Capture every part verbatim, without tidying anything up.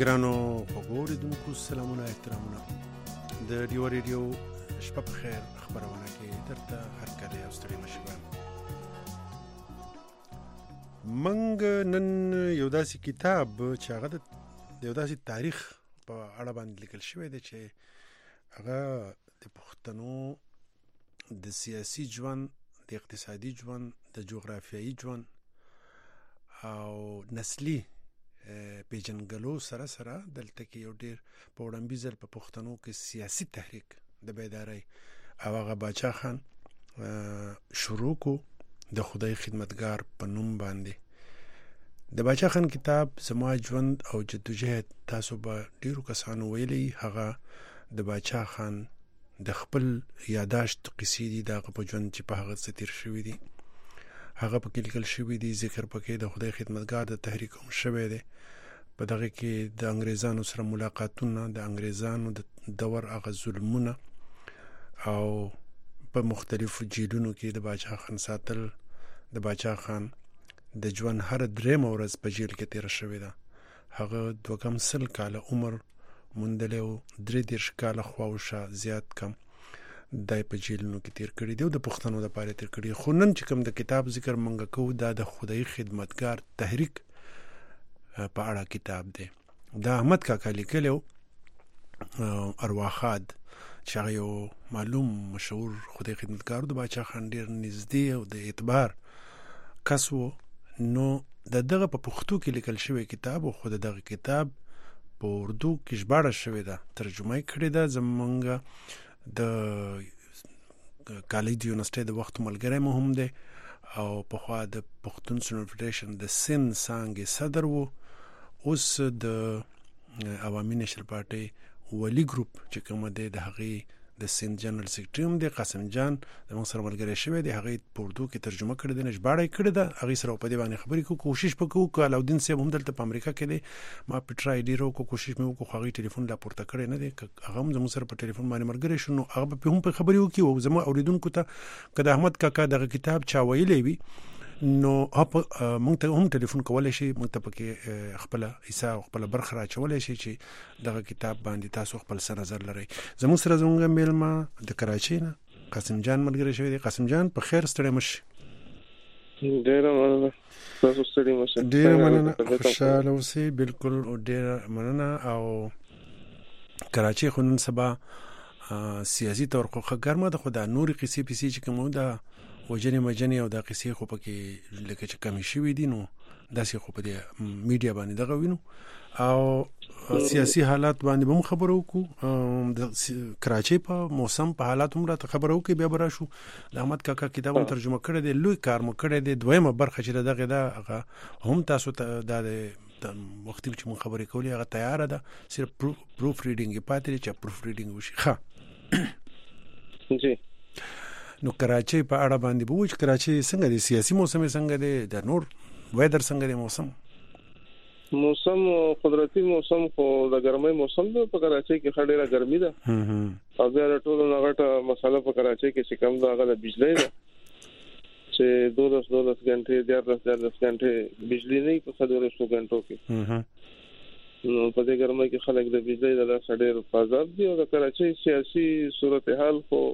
ګرانو خوږو اورېدونکو سلامونه احترامونه د ډیو ریډیو شپه په خیر خبرونه کې درته هرکلی او ستړي مه شئ. موږ نن یو داسې کتاب چې هغه د یو داسې تاریخ په اړه باندې لیکل شوی دی چې هغه د پښتنو د سیاسي ژوند، د اقتصادي ژوند، د جغرافیایي ژوند او نسلي پیژنګلو سره سره دلته کې یو ډیر په وړاندې ځل په پښتنو کې سیاسي تحریک د بیدارۍ او هغه باچا خان شروع کو د خدای خدمتګار په نوم باندې. د باچا خان کتاب زما ژوند او جدوجہد تاسو به ډیرو کسانو ویلي، هغه د باچا خان د خپل یاداشت قصې دي، دغه په ژوند چې په هغه څه تیر شوي دي هغه پکې لیکل شوي دي. ذکر پکې د خدای خدمتګار د تحریک هم شوی دی. په دغه کې د انګریزانو سره ملاقاتونه، د انګریزانو د دور هغه ظلمونه او په مختلفو جیلونو کې د باچا خان ساتل، د باچا خان د ژوند هر درېیمه ورځ په جیل کې تېره شوې ده. هغه دوه کم سل کاله عمر موندلی او درې دېرش کاله خواوشا زیات کم دای په جیلونو کې تیر کړي دی او د پښتنو دپاره تیر کړي. خو نن چې کوم د کتاب ذکر مونږ کوو دا د خدای خدمتګار تحریک په اړه کتاب دی. دا احمد کاکا لیکلی و، ارواخاد چې هغه یو معلوم مشهور خدای خدمتګار د باچا خان ډېر نږدې او د اعتبار کس و. نو د دغه په پښتو کې لیکل شوی کتاب و، خو د دغه کتاب په اردو کې ژباړه شوې ده، ترجمه یې کړې ده. زمونږ د کالج د یونیورسټۍ د وخت ملګری مو هم دی او پخوا د پښتون سټوډنټ فدریشن د سند څانګې صدر و. اوس د عوامي نشر پارټۍ ولي ګروپ چې کومه دی د هغې د سند جنرال سیکرټري هم دی، قاسم جان زموږ سره ملګری شوی دی، هغې په اردو کې ترجمه کړې ده، ژباړه یې کړې ده. هغې سره په دې باندې خبرې کوو، کوشش به کوو. که علاودین صاحب هم دلته په امریکا کې دی، ما په ټرای ډېر وکړو، کوشش مې وکړو، خو هغې ټلیفون لا پورته کړی نه دی. که هغه هم زموږ سره په ټلیفون باندې ملګری شو نو هغه به هم په خبرې وکړي او زما اورېدونکو ته که د احمد کاکا دغه کتاب چا ویلی وي نو مونږ ته هم ټلیفون کولی شي، مونږ ته پکې خپله حصه او خپله برخه راچولی شي چې دغه کتاب باندې تاسو خپل څه نظر لرئ. زموږ سره زموږ میلمه د کراچۍ نه قاسم جان ملګری شوی دی. قاسم جان په خیر، ستړی مه شئ. ډېره مننه، تاسو ستړي مه شئ. ډېره مننه، خوشحاله اوسئ. بلکل ډېره مننه. او کراچۍ خو نن سبا سیاسي طور خو ښه ګرمه ده، خو دا نورې قصې پیسې چې کوم دا وجنې مجنې او دا قصې خو پکې لکه چې کمې شوي دي، نو داسې خو په دې میډیا باندې دغه وینو او سیاسي حالات باندې به هم خبره وکړو. د کراچۍ په موسم په حالات هم راته خبره وکړي، بیا به راشو. د احمد کاکا کتاب هم ترجمه کړی دی، لوی کار مو کړی دی. دویمه برخه چې د دغې ده هغه هم تاسو ته دا د وختي چې مونږ خبرې کولې هغه تیاره ده، صرف پروف ریډینګ یې پاتې دی چې پروف ریډینګ وشي. ښه جی، نو کراچۍ په اړه باندې به وایي چې کراچۍ څنګه دی، سیاسي موسم یې څنګه دی، د نور ویدر څنګه دی؟ موسم موسم قدرتي موسم خو د ګرمۍ موسم دی. په کراچۍ کې ښه ډېره ګرمي ده او بیا د ټولو نه غټه مسله په کراچۍ کې چې کوم ده هغه د بجلۍ ده چې دولس دولس ګنټې دیارلس دیارلس ګنټې بجلي نه وي په څلوېښتو ګنټو کې. نو په دې ګرمۍ کې خلک د بجلۍ د لاسه ډېر په عذاب دي. او د کراچۍ سیاسي صورتحال خو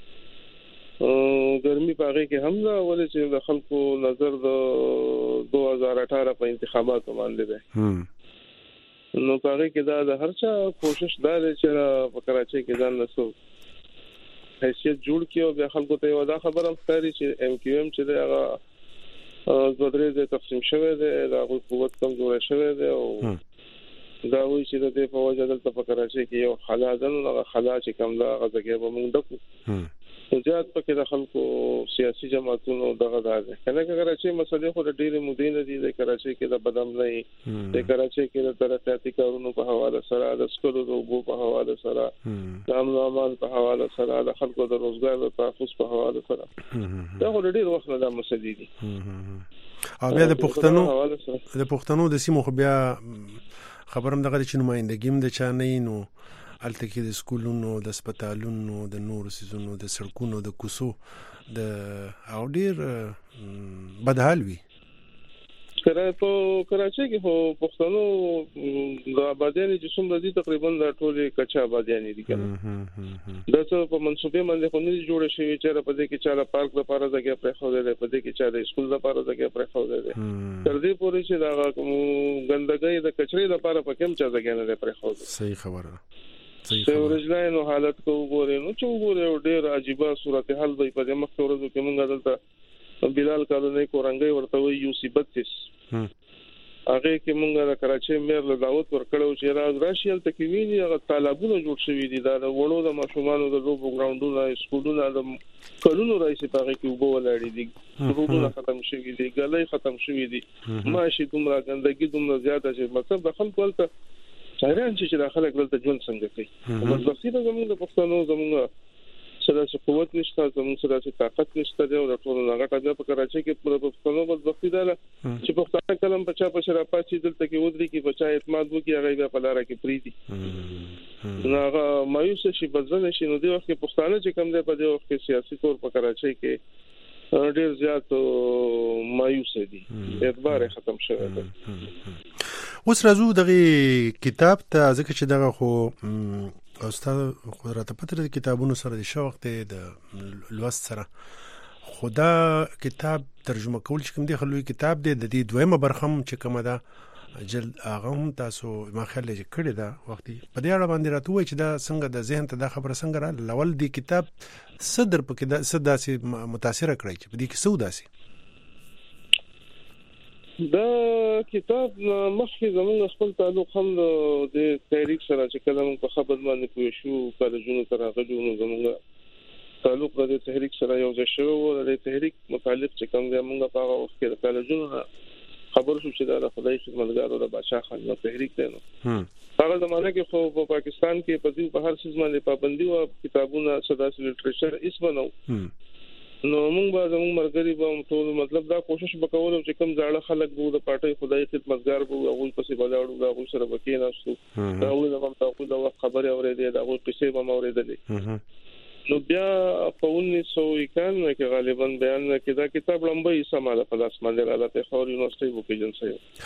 ګرمي په هغې کې هم ده، ولې چې د خلکو نظر د دو هزار اٹھارہ په انتخاباتو باندې دی. نو په هغې کې دا د هر چا کوشش دا دی چې په کراچۍ کې ځان له څه حیثیت جوړ کړي او بیا خلکو ته یوه دا خبره هم ښکاري چې ایم کیو ایم چې دی هغه دوه درې ځای تقسیم شوی دی، د هغوی قوت کمزوری شوی دی او دا وایي چې د دې په وجه دلته په کراچۍ کې یو خلا ده، نو هغه خلا چې کوم ده هغه ځای به موږ ډکو. زیات پکې د خلکو سیاسي جماعتونو دغه دا دی. کنه که کراچۍ مسلې خو د ډېرې مودې نه دي. د کراچۍ کې د بدامنۍ، د کراچۍ کې د ترقیاتي کارونو په حواله سره، د څښلو د اوبو په حواله سره، د امن او امان په حواله سره، د خلکو د روزګار د تحفظ په حواله سره، دا خو د ډېر وخت نه دا مسلې دي. او بیا د پښتنو د پښتنو د سیمو خو بیا خبرم دغه چې نمایندګي هم د چا نه وي، نو هلته کې د سکولونو، د هسپتالونو، د نورو څیزونو، د سړکونو، د کوڅو د او ډېر بدحال وي. که سره په کراچۍ کې هو پښتنو د آبادیانې چې څومره دي تقریبا د ټولې کچا آبادیانې دي کنه دا څه په منصوبې باندې خو نه جوړ شوی چې په دې کې چا پارک لپاره ځای پرې خو دی په دې کې چا د سکول لپاره ځای پرې خو دی تر دې پورې چې دا ګندګۍ د کچرې لپاره په کوم چا ځای نه پرې خو دی صحیح خبره صحیح خبره ورجلای نو حالت کو وګورئ نو چې وګورئ ډېر عجيبه صورتحال دی په مخ ورځو کې موږ دلته بلال کالونی کورنګي ورته وی یو سی بتیس هغه کې مونږه د کراچۍ مېر له دعوت ورکړو چې راز راشي تل تکویني هغه طالبونه جوړ شوی دي دا د وړو د ماشومانو د لوبو ګراوندونو سکولونو د کلونو راځي په هغه کې وبو ولاړې دي روبونه ختم شوی دي ګلې ختم شوی دي ماشي دومره ګندګي دومره زیاته چې مطلب د خلکو ولته چاران چې د خلک ولته ژوند څنګه کوي مزبخي د زموږ د پښتنو زموږ سره چې قوت نشته زموږ سره چې طاقت نشته دی او د ټولو هغه ټاګه په کراچۍ کې په پښتنو مزبخي ده چې پښتانه کلم په چا په شرا پاتې دلته کې ودري کې بچا اعتماد وکي هغه بیا په لار کې پریدي نو هغه مایوس شي بزنه شي نو دی وخت کې پښتانه چې کم دی په دې وخت کې سیاسي تور په کراچۍ کې ډېر زیات مایوس دي اعتبار ختم شوی دی اوس راځو دغه کتاب ته ځکه چې دغه خو استاد خدراته پتر د کتابونو سره د شوق ته د لوست سره خدا کتاب ترجمه کول چې کوم دی خلوی کتاب دی د دې دویمه برخم چې کومه ده جلد هغه هم تاسو ما خیال چې کړی دا وختي په دې اړه باندې راته وای چې دا څنګه د ذهن ته دا خبره څنګه را لول دی کتاب صدر په کې دا صداسي متاثر کړی چې په دې کې سوداسي دا کتاب مخکې زموږ خپل تعلق هم د تحریک سره چې کله موږ په خبر باندې پوه شو کالجونو تر هغه جوړو زموږ تعلق د تحریک سره یو ځای شو او د تحریک متعلق چې کوم دی موږ په هغه وخت کې د کالجونو خبر شو چې دا د خدای خدمتګار او د بادشاہ خان نو تحریک دی نو هغه زمانه کې خو په پاکستان کې په دې په هر څه باندې پابندي او کتابونه صداسي لټریچر اسمه نو نو موږ به زموږ مرګري به ټول مطلب دا کوشش وکولو چې کوم ځاړه خلک وو د پټي خدای خدمتګار وو هغه پسې بلاړو دا هغه سره وکیناستو دا هغه د تاسو د وخت خبره اورېدې دا هغه پسې به اورېدلې نو بیا په اونیس سو اکانوي کې غالبا بیان کې دا کتاب لمبه سماله په لاس باندې راځي خو یونیورسيټي وو کې جنسي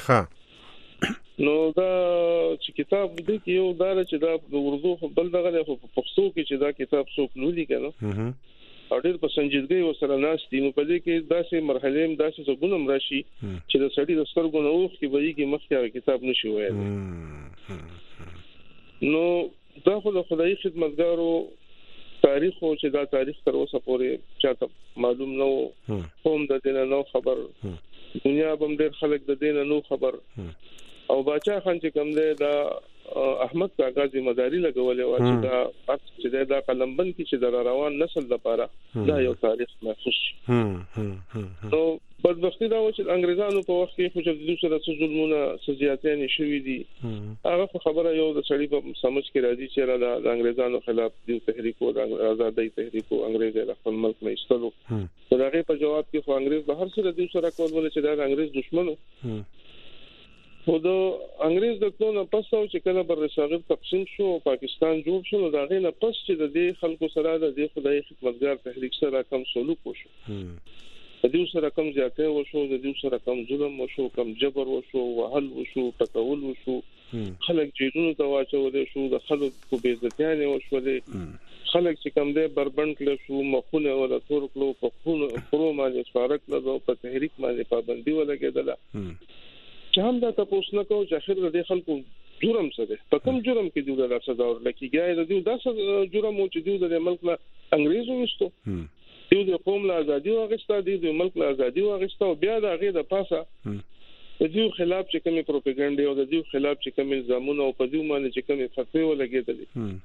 ها نو دا چې کتاب دې کې یو دا چې دا د اردو بل دغه په پښتو کې چې دا کتاب څوک لولي کنه او ډېر په سنجیدګۍ وسره ناشتي نو په دې کې داسې مرحله هم داسې زګونم راشي چې د سړي د سترګو نه اوخ کې وایي کې مخکې کتاب نشي وایي نو دا خو د خدای خدمتګارو تاریخ او چې دا تاریخ تر اوسه پورې چاته معلوم نه وو قوم د دې نه خبر دنیا بم ډېر خلک د دې نه نو خبر او بادشاہ خان چې کوم دی دا احمد کاغذ ذمہ داری لګولې و چې دا چې دا قلمبند کې چې د روان نسل لپاره دا یو تاریخ محفوظ شي نو بدبختی دا و چې انګريزانو په وخت کې خو چې د دوی سره څه ظلمونه سزياتې نشوي دي هغه خبره یو د سړي په سمجھ کې راځي چې د انګريزانو خلاف د تحریک او د آزادۍ تحریک او انګريز د خپل ملک نه ایستلو دا غي په جواب کې خو انګريز به هر څه د دوی سره کول چې دا انګريز دشمنو خو د انګريز د ټولو پس او چې کله بر صغیر تقسیم شو پاکستان جوړ شو دا غي نه پس چې د دې خلکو سره د دې خدای خدمتګار تحریک سره کم سلوک وشو د دې سره کم زیاته وشو د دې سره کم ظلم وشو کم جبر وشو وهل وشو ټکول وشو خلک جیلونو ته واچول شو د خلکو بې عزتیانه وشو خلک چې کم دی بربند کړ شو مخونه ولا تور کلو په خونو پرو باندې سپارک لږه په تحریک باندې پابندي ولګیدله چې هم دا تاسو نه کوو چې اخر د خلکو جرم څه دی په کوم جرم کې دوی له سزا ورلکېږي د دوی داسې جرم او چې دوی د ملک له انګريزو وستو دوی د قوم له ازادي واغستا دي د ملک له ازادي واغستا او بیا د هغه د پاسه د دوی خلاف چې کومي پروپاګاندا او د دوی خلاف چې کومي الزامونه او په دوی باندې چې کومي فتوی ولګېدلې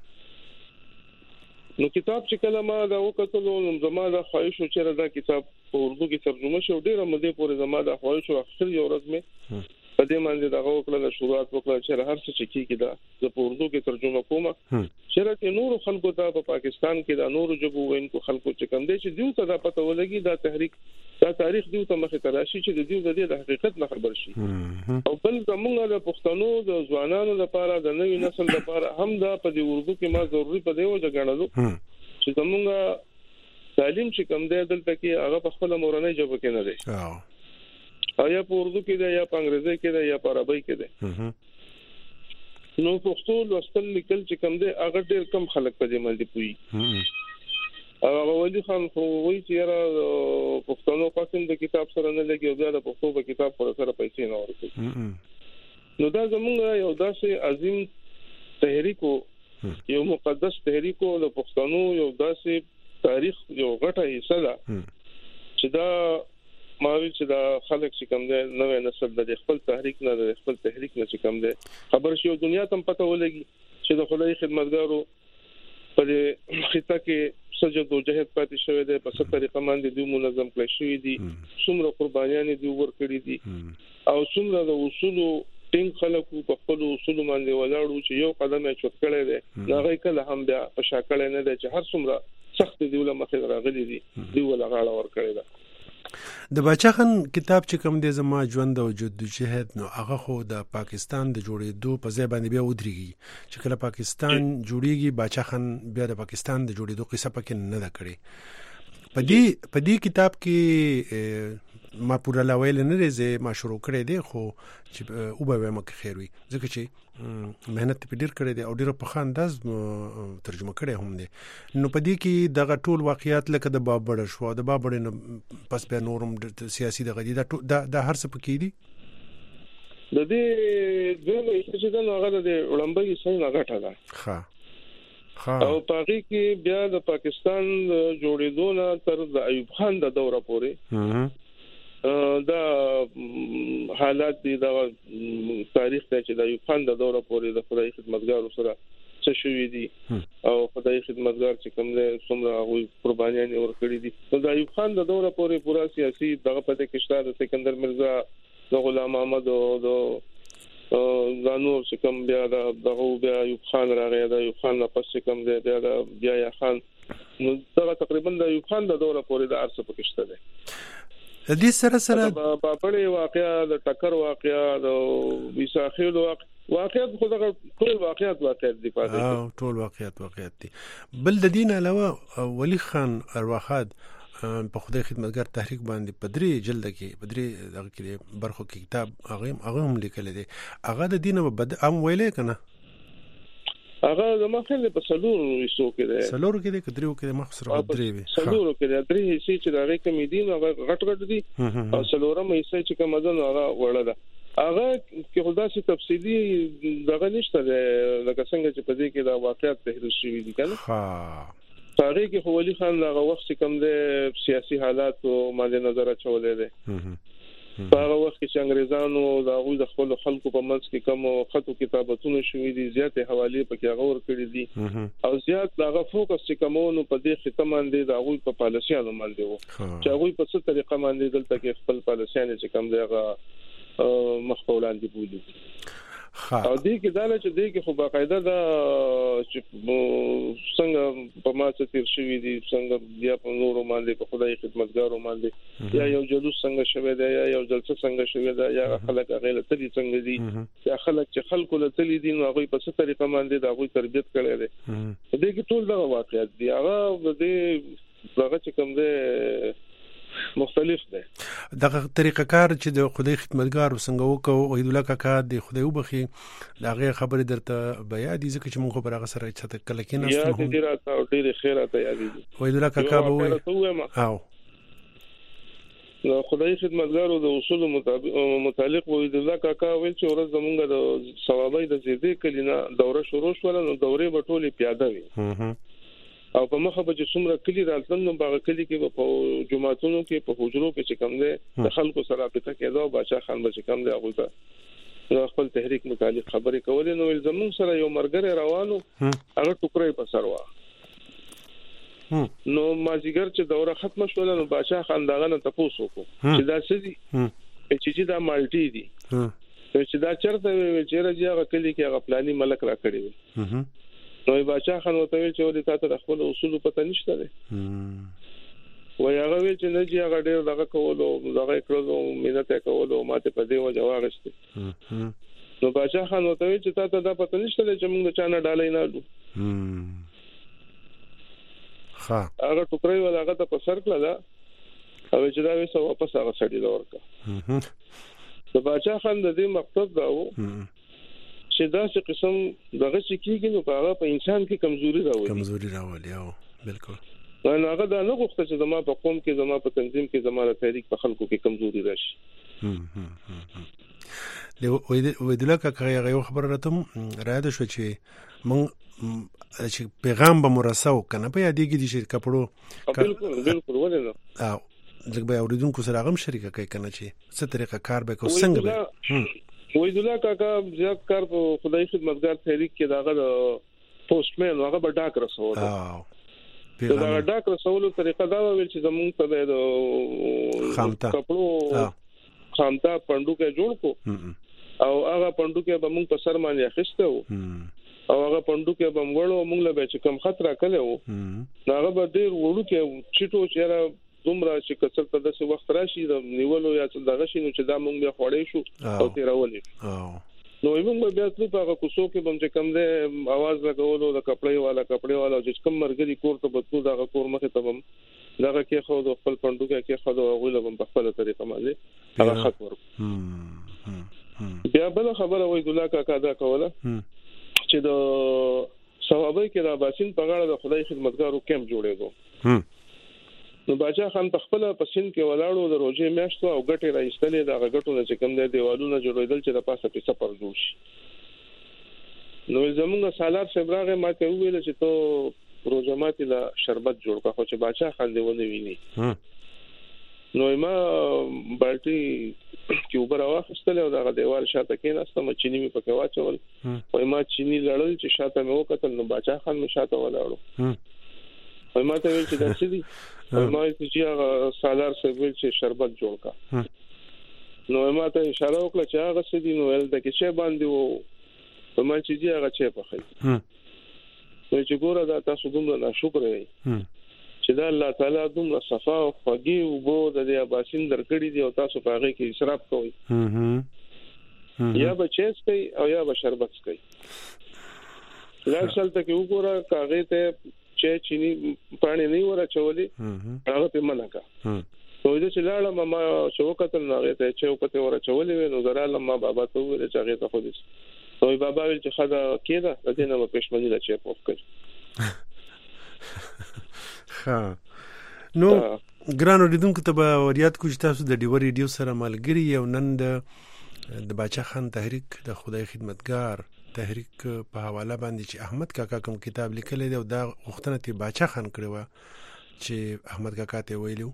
نو کتاب چې کله ما دا وکړلو نو زما د خواهش او چې دا کتاب په اردو کې ترجمه شو ډیره مده پورې زما د خواهش او اخر یو ورځ مې په دې باندې دا وکړل شروعات وکړل چې هر څه چې کیږي دا د اردو کې ترجمه کوم چې راته نور خلکو ته په پاکستان کې دا نور جبو وینکو خلکو چې کم دي چې دیو ته دا پته ولګي دا تحریک دا تاریخ دیو ته مخه تراشي چې دیو د دې د حقیقت نه خبر شي او بل زمونږ د پښتنو د ځوانانو لپاره د نوي نسل لپاره هم دا په دې اردو کې ما ضروري په دیو ځګړلو چې زمونږ تعلیم چې کم دی دلته کې هغه په خپل مورنۍ ژبه کې نه دی یا په اردو کې ده یا په انګریزي کې ده یا په عربي کې ده. نو پښتو لوستل لیکل چې کوم دی هغه ډېر کم خلک په دې باندې پوي. هغه ولي خان خو وایي چې را پښتنو پاتم د کتاب سره نه لګي او دا د پښتو په کتاب پر سره پیسې نه ورکوي. نو دا زموږ یو داسې عظیم تحریک یو مقدس تحریک او د پښتنو یو داسې تاریخ یو غټه حصہ ده چې دا ماوی چې دا خلک چې کوم دی نوې نسل د خپل تحریک نه د خپل تحریک نه چې کوم دی خبر شي او دنیا ته پته ولګي چې د خدای خدمتګارو په خطه کې سجد او جهاد پاتې شوی دی په څه طریقه باندې دوی منظم کړی شوی دي څومره قربانیان دي ورکړي دي او څومره د اصول ټینګ خلکو په خپل اصول باندې ولاړو چې یو قدم یې چوت کړی دی هغه کله هم بیا په شاکړه نه دی چې هر څومره سخت دی ول مخې راغلي دي دی ول غاړه ور کړی دی. د باچا خان کتاب چې کوم دی زما ژوند او جدوجہد نو هغه خو د پاکستان د جوړېدو په ځای باندې بیا ودرېږي چې کله پاکستان جوړیږي باچا خان بیا د پاکستان د جوړېدو قصه پکې نه ده کړې. په دې په دې کتاب کې ما پورا لاویل نه لري ما شروع کړی دی خو چې او به وایم که خیر وي ځکه چې مهنت په ډیر کړی دی او ډیر په خانداز ترجمه کړی هم دی. نو په دې کې دغه ټول واقعیات لکه د بابړ شو د بابړ نه پس به نورم سیاسي دغه دي دا د هر څه پکې دي. د دې دغه چې دا هغه د وړاندې څنګه غټه ده ها او پاګه کې بیا د پاکستان جوړېدو نه تر د ایوب خان د دوره پورې دا حالات دي دا تاریخ ته چې د ایوب خان د دوره پورې د خدای خدمتګارو سره څه شوی دي او خدای خدمتګار چې کوم له څومره هغه قربانیان ورکړي دي د ایوب خان د دوره پورې پورا سیاسي دغه پته کې شته د سکندر مرزا د غلام احمد او د زانور چې کوم بیا دغه بیا ایوب خان راغی د ایوب خان نه پس کوم دی بیا د بیا یا خان نو دا تقریبا د ایوب خان د دوره پورې د ارسه پکې شته دي. د دې سره سره په پړې واقعیا د ټکر واقعیا د وساخیل واقعیت خو دغه ټول واقعیت واقعیت دي پاتې او ټول واقعیت واقعیت دي. بل د دین علاوه ولی خان ارواخاد په خدای خدمتګار تحریک باندې پدری جلد کې پدری دغه کې برخو کې کتاب هغه هغه هم لیکل دي هغه د دین په ام ویلې کنه هغه زما خل په سلور وسو کې ده سلور کې ده کدریو کې مخسر درې وي سلور کې ده درې هي چې دغه کمیدین هغه غټ غټ دي او سلورم هي چې کوم ځن هغه وړه ده هغه کې خدا سي تفصیلی دغه نشته لکه څنګه چې په دې کې دا واقعیت تحریف شوی دي کنه ها تاریخ کې خو ولی خان هغه وخت کوم ده سیاسي حالات او مد نظر چولې ده هغه وخت چې انګريزانو دا غوي د خپل خلکو په منځ کې کوم خطو کتابتونه شوې دي زیاتې حواله پکې هغه ور کړې دي او زیات هغه فوکس چې کومونو په دې ختم باندې دا غوي په پالیسیانو باندې وو چې هغه په څه طریقه باندې دلته کې خپل پالیسیان چې کوم دی هغه مخفولان دي بولی او دې کې دا چې دې کې خو باقاعده دا چې څنګه په ماته تیر شوی دي څنګه بیا په نورو باندې په خدای خدمتګارو باندې یا یو جلوس څنګه شوی دی یا یو جلسه څنګه شوی دی یا خلک غیله تلي څنګه دي یا خلک چې خلکو له تلي دي نو هغه په څه طریقه باندې دا غوي تربيت کړي دي دې کې ټول دا واقعیت دي هغه دې هغه چې کوم دی مختلف ده دغه طریقه کار چې د خدای خدمتګار وسنګ وکاو وحید الله کاکا د خدای وبخي دا غي خبره درته بیا دي ځکه چې موږ پر هغه سره چې کله کې نه ستنو یا دې راته او ډېر خیراته یادي وحید الله کاکا به او نو خدای خدمتګارو د اصول مطابق متعلق وحید الله کاکا ویل چې ورځ زمونږ د ثوابای د زیاتې کلینا دوره شروع شول نو دورې بټولې پیاده وي او په مخه به چې څومره کلی راتلل نو باغ کلی کې په جمعاتونو کې په حجرو کې چې کوم دي د خلکو سره پته کېدو بادشاہ خان به چې کوم دي هغه ته خپل تحریک متعلق خبرې کولې نو زمون سره یو مرګره روانو هغه ټوکرې په سر وا نو مازیګر چې دوره ختم شول نو بادشاہ خان داغه نه تاسو کو چې دا څه دي چې دا مالټي دي چې دا چرته چې راځي هغه کلی کې هغه پلاني ملک را کړی نو بادشاہ خان وته ویل چې ولې تاسو د خپل اصول پته نشته ده وای هغه ویل چې نه چې هغه ډېر دغه کولو دغه کړو مینته کولو ماته په دې وجه واغشته نو بادشاہ خان وته ویل چې تاسو دا پته نشته چې موږ چا نه ډالې نه لو ها هغه ټوکرې ولا هغه ته په سر کړل او چې دا وسه واپس هغه سړی دا ورکا د باچا خان د دې مقصد دا و چې دا چې قسم دغه چې کیږي نو هغه په انسان کې کمزوري راوړي کمزوري راوړي او بالکل نو هغه دا نه غوښته چې زما په قوم کې زما په تنظیم کې زما د تحریک په خلکو کې کمزوري راشي. له وې د لکه هغه یو خبره راته راځي شو چې مونږ چې پیغام به مرساو کنه په یادېږي دي چې کپړو بالکل بالکل ولې نه او ځکه به اوریدونکو سره غم شریکه کوي کنه چې څه طریقه کار به کو څنګه به وې د لکه کا زیات کار په خدای خدمتګار تحریک کې داغه پوسټمن هغه به ډاک رسول او دا ډاک رسولو طریقه دا ویل چې زمونږ ته د خامتا کپړو خامتا پندوکه جوړ کو او هغه پندوکه به موږ په سر باندې اخیسته او هغه پندوکه به موږ موږ له چې کم خطر کړو هغه به ډیر وړو کې چټو چیرې دومره چې کڅر ته د وخت راشي د نیولو یا څه دغه شي نو چې دا موږ به خوړې شو او تیرولې نو موږ بیا څه په کوڅو کې بم چې کم ده आवाज لګولو د کپړې والا کپړې والا چې کم مرګري کور ته بتو دا کور مخه ته بم داغه کې خو د خپل پندوکه کې خو د غوله بم په خپل طریقه باندې هغه خط ورک بیا بل خبره وای د لکه کا دا کوله چې د ثوابي کې د باسین په غاړه د خدای خدمتګارو کیمپ جوړېږي نو باچا خان په خپل پسین کې ولاړو د روزي میاشتو او ګټه راځتلې دا غټونه چې کوم د دیوالونو جوړېدل چې د پاسه په سفر جوړ شي نو زمونږ سالار شبراغه ماته ویل چې ته روزماتي لا شربت جوړ کا خو چې باچا خان دی ونه ویني نو ما بالټي کې اوپر واخستل او دا دیوال شاته کې ناستم چيني می پکې واچول او ما چيني لړل چې شاته مې وکتل نو باچا خان می شاته ولاړو او ما ته ویل چې دا څه دي ما چې هغه سالار سره ویل چې شربت جوړ کا نو ما ته اشاره وکړه چې هغه څه دي نو ول د کې څه باندې وو ما چې هغه څه په خې نو چې ګوره دا تاسو دومره ناشکر یې چې دا الله تعالی دومره صفا او خوږی او بو د دې اباسین درکړي دي او تاسو په هغه کې اسراف کوئ یا به چیس کوي او یا به شربت کوي لاکشل ته کې وګوره کاغه ته چې چيني پانی نه ورا چولي هغه په منکا نو دې چې لاړه ما شوکتل نه ته چې وکته ورا چولي نو زراله ما بابا ته ویل چې هغه ته خو دې نو بابا ویل چې خدا کېده د دې نو پښمنی لا چې پوف کړ ها نو ګرانو لیدونکو ته به وریاد کوم چې تاسو د ډیور ریډیو سره ملګری یو نن د د باچا خان تحریک د خدای خدمتګار تحریک په حواله باندې چې احمد کاکا کوم کتاب لیکلی دی او دا غوښتنه ته باچا خان کړی و چې احمد کاکا ته ویلو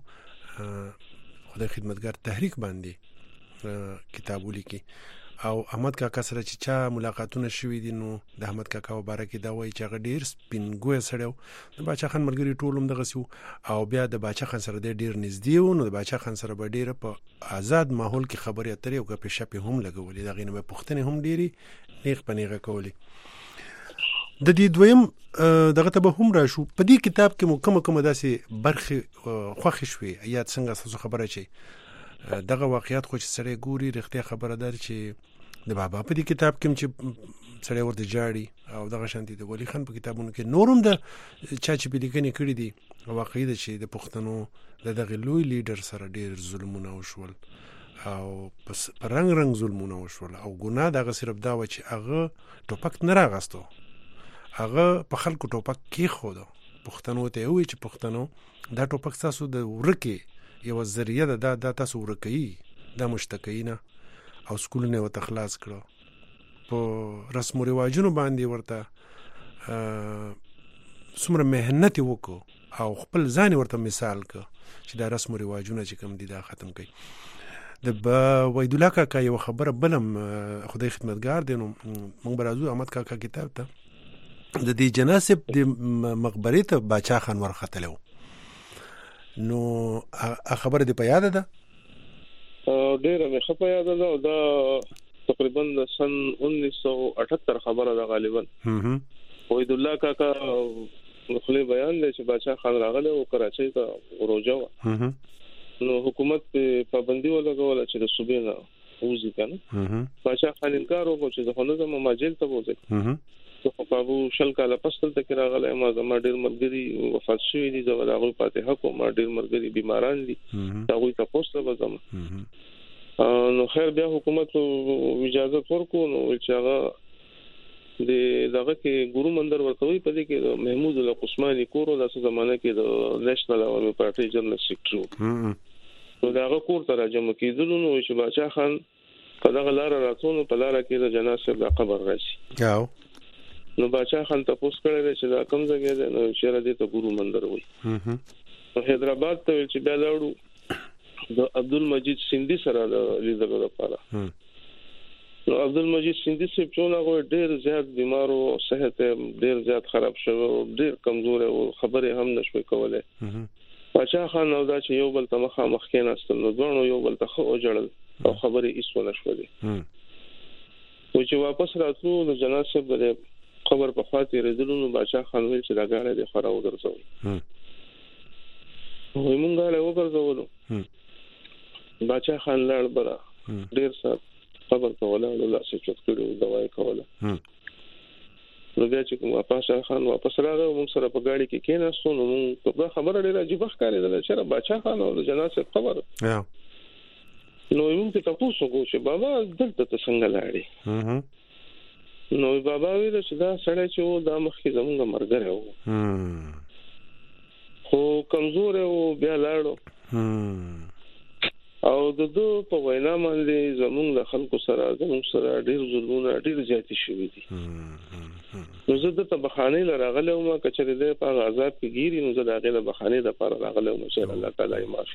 خدای خدمتګار تحریک باندې کتاب ولیکي او احمد کاکا سره چې چا ملاقاتونه شوي دي نو د احمد کاکا مبارک دا وایي چې هغه ډیر سپینګوی سړی د باچا خان ملګری ټول هم دغسې وو او بیا د باچا خان سره ډیر نږدې وو نو د باچا خان سره به ډیره په آزاد ماحول کې خبرې اترې او ګپې شپې هم لګولې د هغې نه به پوښتنې هم ډېرې نیغ په نیغه کولې د دې دویم دغه ته به هم راشو په دې کتاب کې مو کومه کومه داسې برخې خوښې شوې یا څنګه ستاسو خبره چې دغه واقعیت خو چې سړی ګوري رښتیا خبره ده چې د بابا په دې کتاب کې چې سړی ورته جاړي او دغه شانتي د ولی خان په کتابونو کې نورم د چا چې په لیکنې کړي دي واقعي ده چې د پښتنو د دغه لوی لیډر سره ډېر ظلمونه وشول او په رنګ رنګ ظلمونه وشول او ګناه دغه صرف دا و چې هغه ټوپک نه راغستو هغه په خلکو ټوپک کېښودو پښتنو ته وایي چې پښتنو دا ټوپک تاسو د ورکې یو ذریعه ده دا تاسو ورکوي دا مشتکوي نه او سکولونه ورته خلاص کړو په رسم و رواجونو باندې ورته څومره محنت وکړو او خپل ځان ورته مثال کړ چې دا رسم و رواجونه چې کوم دي دا ختم کړي د وحیدالله کاکا یو خبره بلم خدای خدمتګار دی نو موږ به راځو احمد کاکا کتاب ته د دې جناسب د مقبرې ته باچا خان ورختلی و نو خبره دې په یاده ده ډېره مې ښه په یاده ده او دا تقریبا د سن انیس سو اٹھتر خبره ده غالبا وحیدالله کاکا خپل بیان دی چې باچا خان راغلی او کراچۍ ته روجه وه نو حکومت په پابندي ولګوله چې د صوبې نه وځي کنه باچا خان انکار وکړ چې زه نه زما جیل ته وځم خو په شل کاله پس دلته کې راغلی ما زما ډېر ملګري وفات شوي دي زه به د هغوی فاتحه کوم ما ډېر ملګري بیماران دي د هغوی تپوس ته به ځم نو خیر بیا حکومت اجازه ورکو نو چې هغه د دغه کې ګورو مندر ورتوي په دې کې محمود العثماني کورو د زمانه کې د نېشنل عوامي پارټي جنرال سیکریټري نو دغه کور ته راجمع کیدل نو چې بادشاہ خان په دغه لار راتونو په لار کې د جناب صاحب د قبر راشي یاو نو بادشاہ خان تاسو کړی چې دا کوم ځای دی نو شهر دې ته ګورو مندر وایي نو حیدرآباد ته چې بیا لاړو د عبدالمجید سیندی سره لیدلو لپاره نو عبدالمجید سیندی صاحب چې هغه ډېر زیات بیمار او صحت ډېر زیات خراب شو ډېر کمزور او خبره هم نشوي کوله بادشاہ خان نو دا چې یو بل ته مخه مخ کې ناستل نو دوه یو بل ته خو جوړل او خبره هیڅ ونه شوه او چې واپس راتلو نو جناب صاحب د خبر په خاطر رسیدلو نو بادشاہ خان ویل چې دا غاړه د خراو درځو وای مونږه له وګرځولو بادشاہ خان لاړ برا ډیر څه خبر کوله نو لا څه چت کړو دوايي کوله نو بیا چې کوم بادشاہ خان واپس راغی موږ سره په گاډي کې کېناستو نو موږ په خبره ډیره عجیب ښکارېدل چې بادشاہ خان او جناب صاحب خبر نو موږ ته تاسو کو چې بابا دلته څنګه لاړې نو بابا ویل چې دا سړی چې و دا مخکې زمونږ مرګره و خو کمزور و بیا لاړو او د دوه په وینا باندې زمونږ د خلکو سره زمونږ سره ډیر ظلمونه ډیر زیات شوي دي نو زه د بخانه لراغله ما کچره ده په عذاب کې ګيري نو زه د هغه بخانه د پر راغله نو چې الله تعالی یې معاف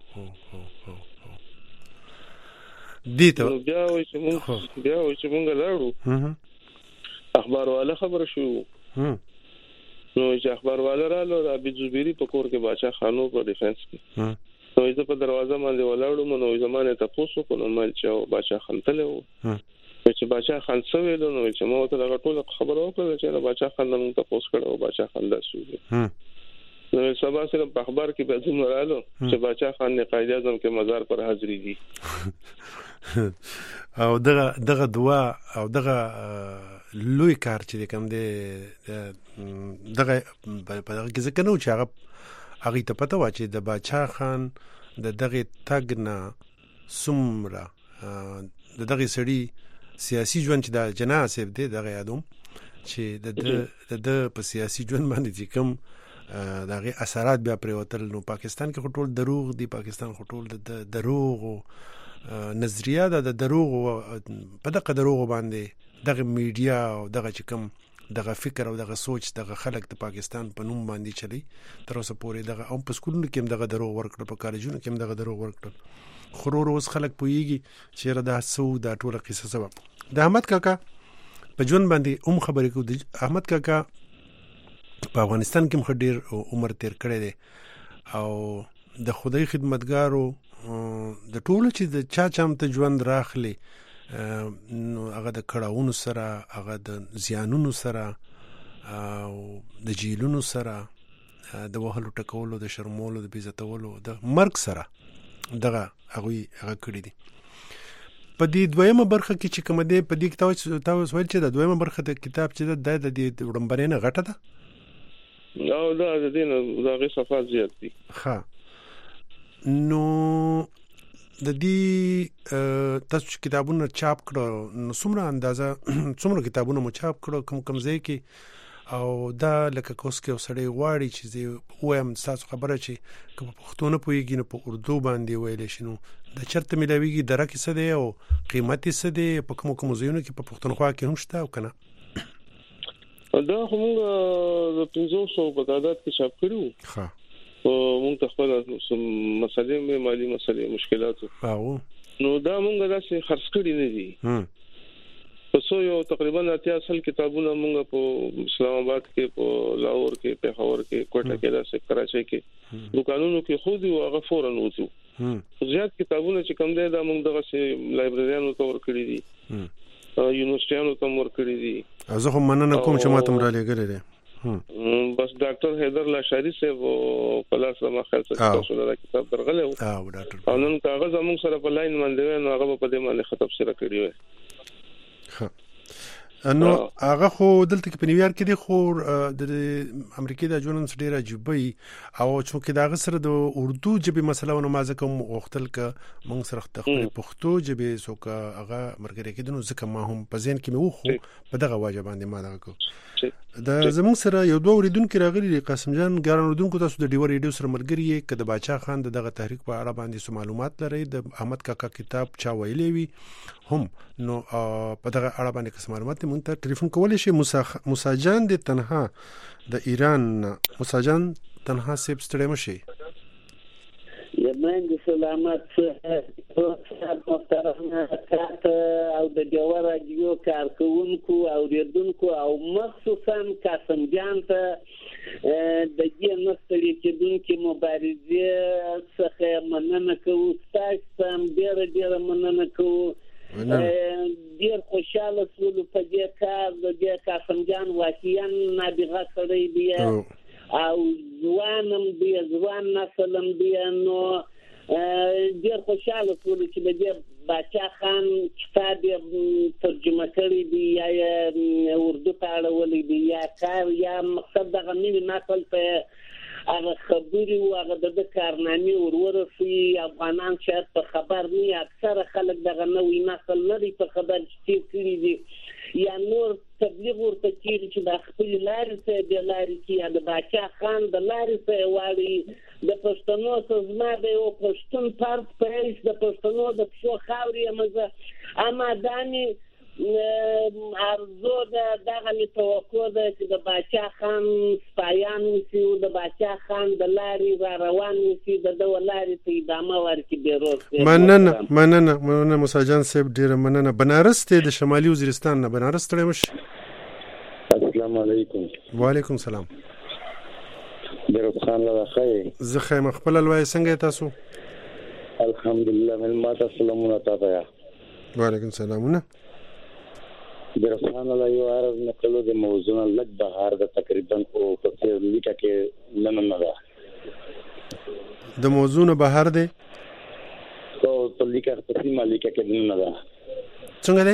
دي ته بیا وای چې مونږ بیا وای چې مونږ لاړو اخبار والا خبر شو نو چې اخبار والا رالو د ابي زبيري په کور کې بادشاہ خانو په ډیفنس کې نو زه په دروازه باندې ولاړم نو زمانه تاسو کو نو مال چې بادشاہ خان ته له چې بادشاہ خان سوي نو چې مو ته دا ټول خبر وکړه چې بادشاہ خان نن تاسو کړو بادشاہ خان دا شو نو سبا سره په اخبار کې به زموږ رالو چې بادشاہ خان نه قائد اعظم کې مزار پر حاضری دي او دغه دغه دعا او دغه لوی کار چې کوم دی دغه په دغه کې ځکه نو چې هغه هغه ته پته و چې د بادشاہ خان د دغه تګ نه سمره د دغه سړي سیاسي ژوند چې د جناب صاحب دی دغه یادوم چې د د په سیاسي ژوند باندې چې کوم دغه اثرات بیا پریوتل نو پاکستان کې ټول دروغ دی پاکستان ټول د دروغ نظریه د دروغ په دغه دروغ باندې دغه میډیا او دغه چې کوم دغه فکر او دغه سوچ دغه خلک د پاکستان په نوم باندې چلی تر اوسه پورې دغه او په سکولونو کې دغه دروغ ورکړ په کالجونو کې دغه دروغ ورکړ خرور اوس خلک پويږي چې را دا سو دا ټوله قصه سبب د احمد کاکا په جون باندې هم خبرې کو د احمد کاکا په افغانستان کې مخډیر عمر تیر کړی دی او د خدای خدمتګارو د ټولو چې د چا چام ته ژوند راخلي نو هغه د کړهونو سره هغه د زیانونو سره او د جیلونو سره د وهلو ټکولو د شرمولو د بیزتولو د مرګ سره دغه هغه هغه کړی دي په دې دویمه برخه کې چې کوم دی په دې کتاب تاسو وایي چې د دویمه برخه د کتاب چې د د وړمبرینه غټه ده او دا د دې د هغه صفات زیات دي ها نو د دې تاسو کتابونه چاپ کړو نو څومره اندازه څومره کتابونه مو چاپ کړو کوم کوم ځای کې او دا لکه کوس کې وسړی غواړي چې وایم تاسو خبره چې په پښتو نه پويږي نو په اردو باندې ویل شنو د چرته ملاويږي درکه څه دی او قیمت څه دی په کوم کوم ځایونو کې په پښتونخوا کې هم شته او کنه دا هم د پنځه سوه په تعداد کې چاپ کړو ها مونږ خپل مسلې مالي مسلې مشکلات او نو دا مونږ داسې خرڅ کړی نه دي پسو یو تقریبا اتیا اصل کتابونه مونږ په اسلام آباد کې په لاهور کې پېښور کې کوټه کې داسې کراچۍ کې دکانونو کې خو دي هغه فورن وځو زیات کتابونه چې کوم دی دا مونږ دغه لایبرریانو ته ور کړی دي یونیورسيټانو ته ور کړی دي زه هم مننه کوم چې ماته مراله غلې ده بس ډاکټر حیدر لاشاری صاحب په لاس ما خیر تاسو له کتاب درغله او ډاکټر او نن کاغذ موږ سره په لاین باندې نو هغه په دې باندې خطب سره کړی و ها نو هغه خو دلته کې په نیویارک کې دی، خو د امریکای د ژوند ډیر عجیب وي او چې دا غسر د اردو ژبې مسله ونه ما ځکه وختل ک موږ سره د پښتو ژبې څوک هغه مرګري کېدنو ځکه ما هم په ذهن کې مې وخو په دغه واجب باندې ما دغه کو د زموږ سره یو دوه اوریدونکو راغلي قاسم جان ګران اوریدونکو تاسو د ډیور ریډیو سره ملګری یې کده باچا خان دغه تحریک په اړه باندې سم معلومات لري د احمد کاکا کتاب چا ویلې وي هم نو په دغه اړه باندې کوم معلومات مونږ ته ټلیفون کولای شي. موسی جان د تنها د ایران موسی جان تنها سیب ستړی مشي یمن سلامت محترم کات او د جوړ راډیو کارکونکو او ریډونکو او مخصوصا قاسم جان ته د دې نستړي کېدونکو مبارزه څخه مننه کوو، تاسو هم ډیر ډیر مننه کوو. ډیر خوشاله شوم په دې کار د دې قاسم جان واقعا نابغه کړی دی او ځوانم دی ځوان نسلم دی نو ډیر خوشاله شوم چې د دې باچا خان کتاب ترجمه کړی دی یا اردو ته اړولې دی یا کار یا مقصد دغه نوی نقل په هغه خبري او هغه د کارنامې ورورسي افغانان شاید په خبر نه اکثره خلک دغه نوی نقل نه دی په خبر چې کړی دی یا نور تبلیغ ورته کیږي چې د خپل لارې څخه د لارې کې د باچا خان د لارې څخه واړي د پښتنو سزما د یو پښتون پارت پرېس د پښتنو د څو خاوري مزه اما دانی ارزو د دغه می توقع ده چې د باچا خان سپایان وسی او د باچا خان د لارې را روان وسی د د لارې ته ادامه ورکړي بیروز. مننه مننه مننه موسی جان صاحب ډیر مننه. بنارس ته د شمالي وزیرستان نه بنارس ته مش. السلام علیکم. وعلیکم السلام. بیروز خان لا خیر. زه خیم خپل لوي څنګه تاسو؟ الحمدلله من ما تسلمون تاسو. وعلیکم السلام. بیروز لا یو عرض نکلو د موضوع لګ بهار د تقریبا او په لیکه کې لمن نه ده د موضوع بهار ده او په لیکه په سیمه لیکه کې نه ده څنګه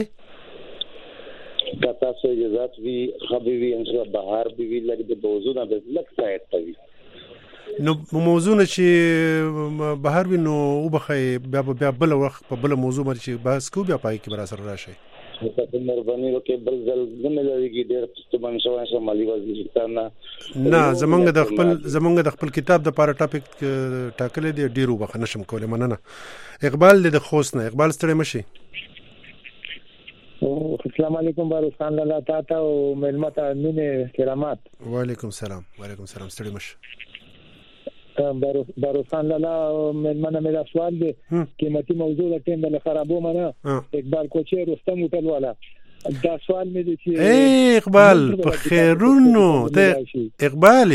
ده کتا سو اجازه وی خبري ان شاء الله بهار به وی لګ د موضوع نه لګ سایت کوي نو موضوع چې بهار وی نو وبخي بیا بیا بل وخت په بل موضوع باندې بحث کو بیا پای کې برا سره راشي په مهرباني وکړئ بل ځل زموږ لږی ډېر پښتون شوان شمالي وزیرستان نه زمونږ د خپل زمونږ د خپل کتاب د پاره ټاپک ټاکلې دی ډیرو بخ نشم کولای. مننه. اقبال د خوست نه. اقبال ستړي مشي. السلام علیکم باروس خان لاله تاته او ملمت امینه کرامات. وعلیکم السلام. وعلیکم السلام. ستړي مشي. باروس خان لاله ملمنه مې سوال دی قیمتي موضوع د ټیم د خرابو منه اقبال کوچي رستم وټل والا دا سوال مې دی چې اے اقبال په خیرونو ته اقبال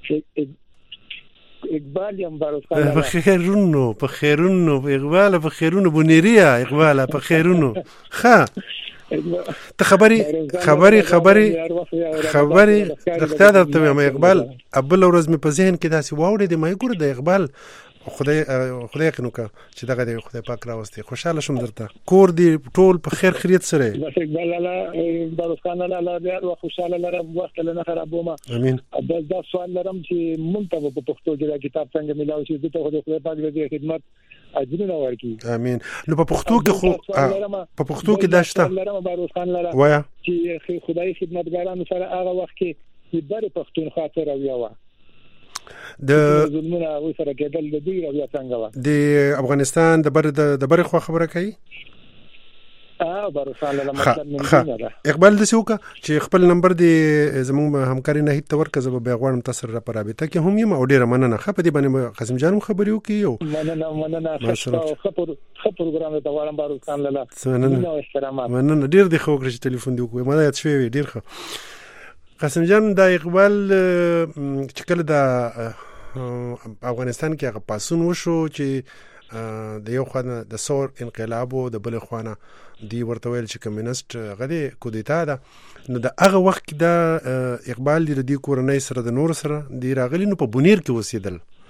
اقبال یم باروس خان په خیرونو په خیرونو اقبال په خیرونو بنيريا اقبال په خیرونو ښه ته خبري خبري خبري خبري دغه درته مې اقبال ابل ورځ مې په ذهن کې داسې واوړې د مې ګور د اقبال خدای خدای کنو کا چې دغه د خدای پاک راوستي خوشاله شوم درته کور دی ټول په خیر خیریت سره بس اقبال لاله باروس خان لاله ډیر خوشاله لرم وخت له خرابومه امين. بس دا سوال لرم چې مونږ ته په پښتو کې کتاب څنګه ملاوي چې ته خدای پاک دې خدمت اجرونه ورکړي. امين. نو په پښتو کې خو په پښتو کې داشته لرم باروس خان لاله وایا چې خدای خدمتګارانو سره هغه وخت کې چې بر پښتون خاطر او یو د زمونه و سره کېدل د دوی راویا څنګه و د افغانستان د بر د بر خو خبره کوي اه برسال له مطلب من ده اقبال د سوکا چې خپل نمبر دی زموږ همکاري نه هیڅ تور کزه به غواړم تاسو را پرابطه کې هم یم او ډیره مننه خپ دې باندې قاسم جان خبريو کې مننه مننه خپل خپل پروګرام ته غواړم بارستان لاله مننه احترامات مننه ډیر دی خو چې ټلیفون دی کوی ما یاد شوی ډیر ښه قاسم جان د اقبال چې کله د افغانستان کې هغه پاسون وشو چې د یو خانه د سور انقلاب او د بل خانه دی ورته ویل چې کمیونست غدي کودتا ده نو د هغه وخت د اقبال د دې کورنۍ سره د نور سره دی راغلی نو په بونیر کې وسیدل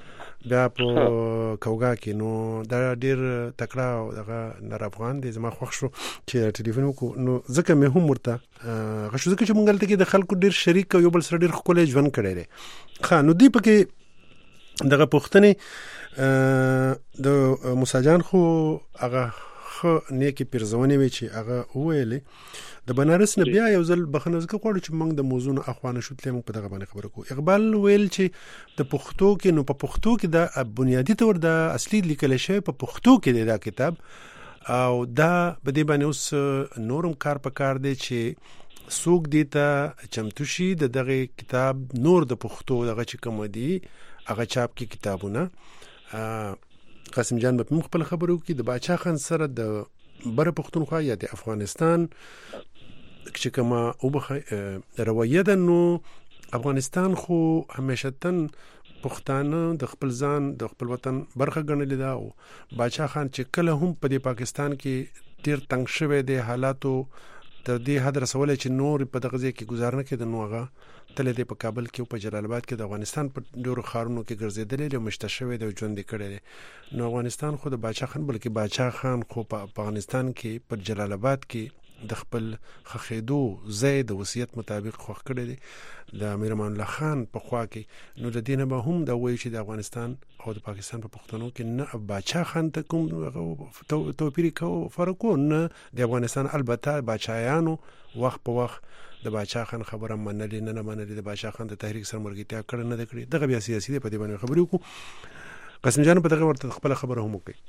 بیا په کوګه کې نو دا ډیر تکړه او دغه نر افغان دی زما خوښ شو چې ټلیفون وکړو نو ځکه مې هم ورته غوښتل ځکه چې مونږ دلته کې د خلکو ډیر شریک او یو بل سره ډیر ښکلی ژوند کړی دی. ښه نو دی پکې دغه پوښتنې د موسی جان خو هغه ښه نیکې پیرزونې وې چې هغه وویلې د بنارس نه بیا یو ځل بخښنه ځکه غواړو چې موږ د موضوع نه اخوانه شو تلې موږ په دغه باندې خبره کوو. اقبال ویل چې د پښتو کې نو په پښتو کې د بنیادی طور د اصلي لیکل شوی په پښتو کې دی دا کتاب او دا په دې باندې اوس نورم کار په کار دی چې څوک دې ته چمتو شي د دغه کتاب نور د پښتو دغه چې کوم دی هغه چاپ کې کتابونه. قاسم جان به موږ خپل خبرو کې د باچا خان سره د بره پښتونخوا یا د افغانستان چې کومه وبخه رویه ده نو افغانستان خو همیشتن پښتانه د خپل ځان د خپل وطن برخه ګڼلې ده او باچا خان چې کله هم په دې پاکستان کې ډیر تنگ شوی دی حالاتو تر دې حد رسولې چې نور په دغه ځای کې گزارنه کړي نو هغه تل دې په کابل کې او په جلال آباد کې د افغانستان په ډیرو ښارونو کې ګرځېدلې او مشته شوی دی او ژوند کړي نو افغانستان خو د باچا خان بلکې باچا خان خو په افغانستان کې په جلال آباد کې د خپل خخېدو ځای د وصیت مطابق خوښ کړی دی د امیر امان الله خان په خوا کې نو د دې نه به هم دا وایي چې د افغانستان او د پاکستان په پښتنو کې نه باچا خان ته کوم توپیر کو فرق نه د افغانستان البته باچایانو وخت په وخت د باچا خان خبره منلې نه نه منلې د باچا خان د تحریک سره مرګتیا کړ نه د کړی دغه بیا سیاسي دی په دې باندې خبرې وکړو. قاسم جان په دغه ورته خپل خبره هم وکړي.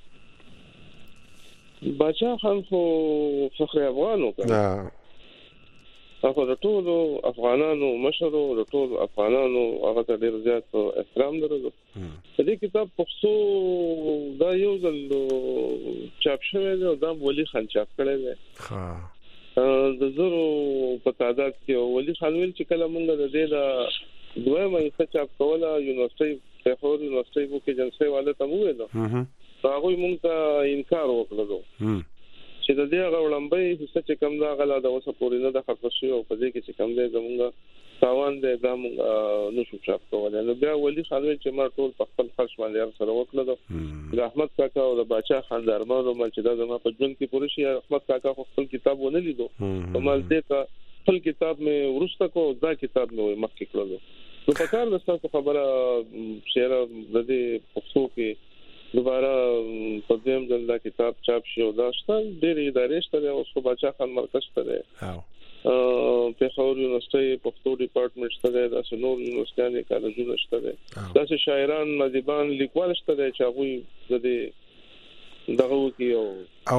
باچا خان خو فخر افغانو کړه هغه د ټول افغانانو مشرو د ټول افغانانو هغه ته ډیر زیات احترام درلود. په دې کتاب پښتو دا یو ځل چاپ شوی دی او دا ولی خان چاپ کړی دی. ها د زرو په تعداد کې ولی خان ویل چې کله مونږ د دې دا دویمه یې چاپ کوله یونیورسيټي په هور یونیورسيټي کې جنسي والے ته وویل هغه مونږ ته انکار وکړو چې د دې غوړمبې حصہ چې کم دا غلا د وسه پورې نه د خپل شي او په دې کې چې کم دی زمونږ تاوان دی دا مونږ نو شو چاپ کولای نو بیا ولی خان چې ما ټول په خپل خرج باندې سره وکړو د احمد کاکا او د باچا خان درمانو مل چې دا زما په ژوند کې پوره شي احمد کاکا خپل کتاب ونه لیدو په مال دې ته خپل کتاب مې ورسته کو دا کتاب مې مخکې کړو نو په کار د تاسو خبره شعر د دې پښتو کې دوباره په دې ځل دا کتاب چاپ شو دا شتل ډېر ادارې شته او خو باچا خان مرکز ته دی ا په خور یونیورسيټي پښتو ډپارټمنټ شته دی دا نور یونیورسيټي کالجونه شته دی دا شاعران مدیبان لیکوال شته دی چې هغه د دې دغه وکي او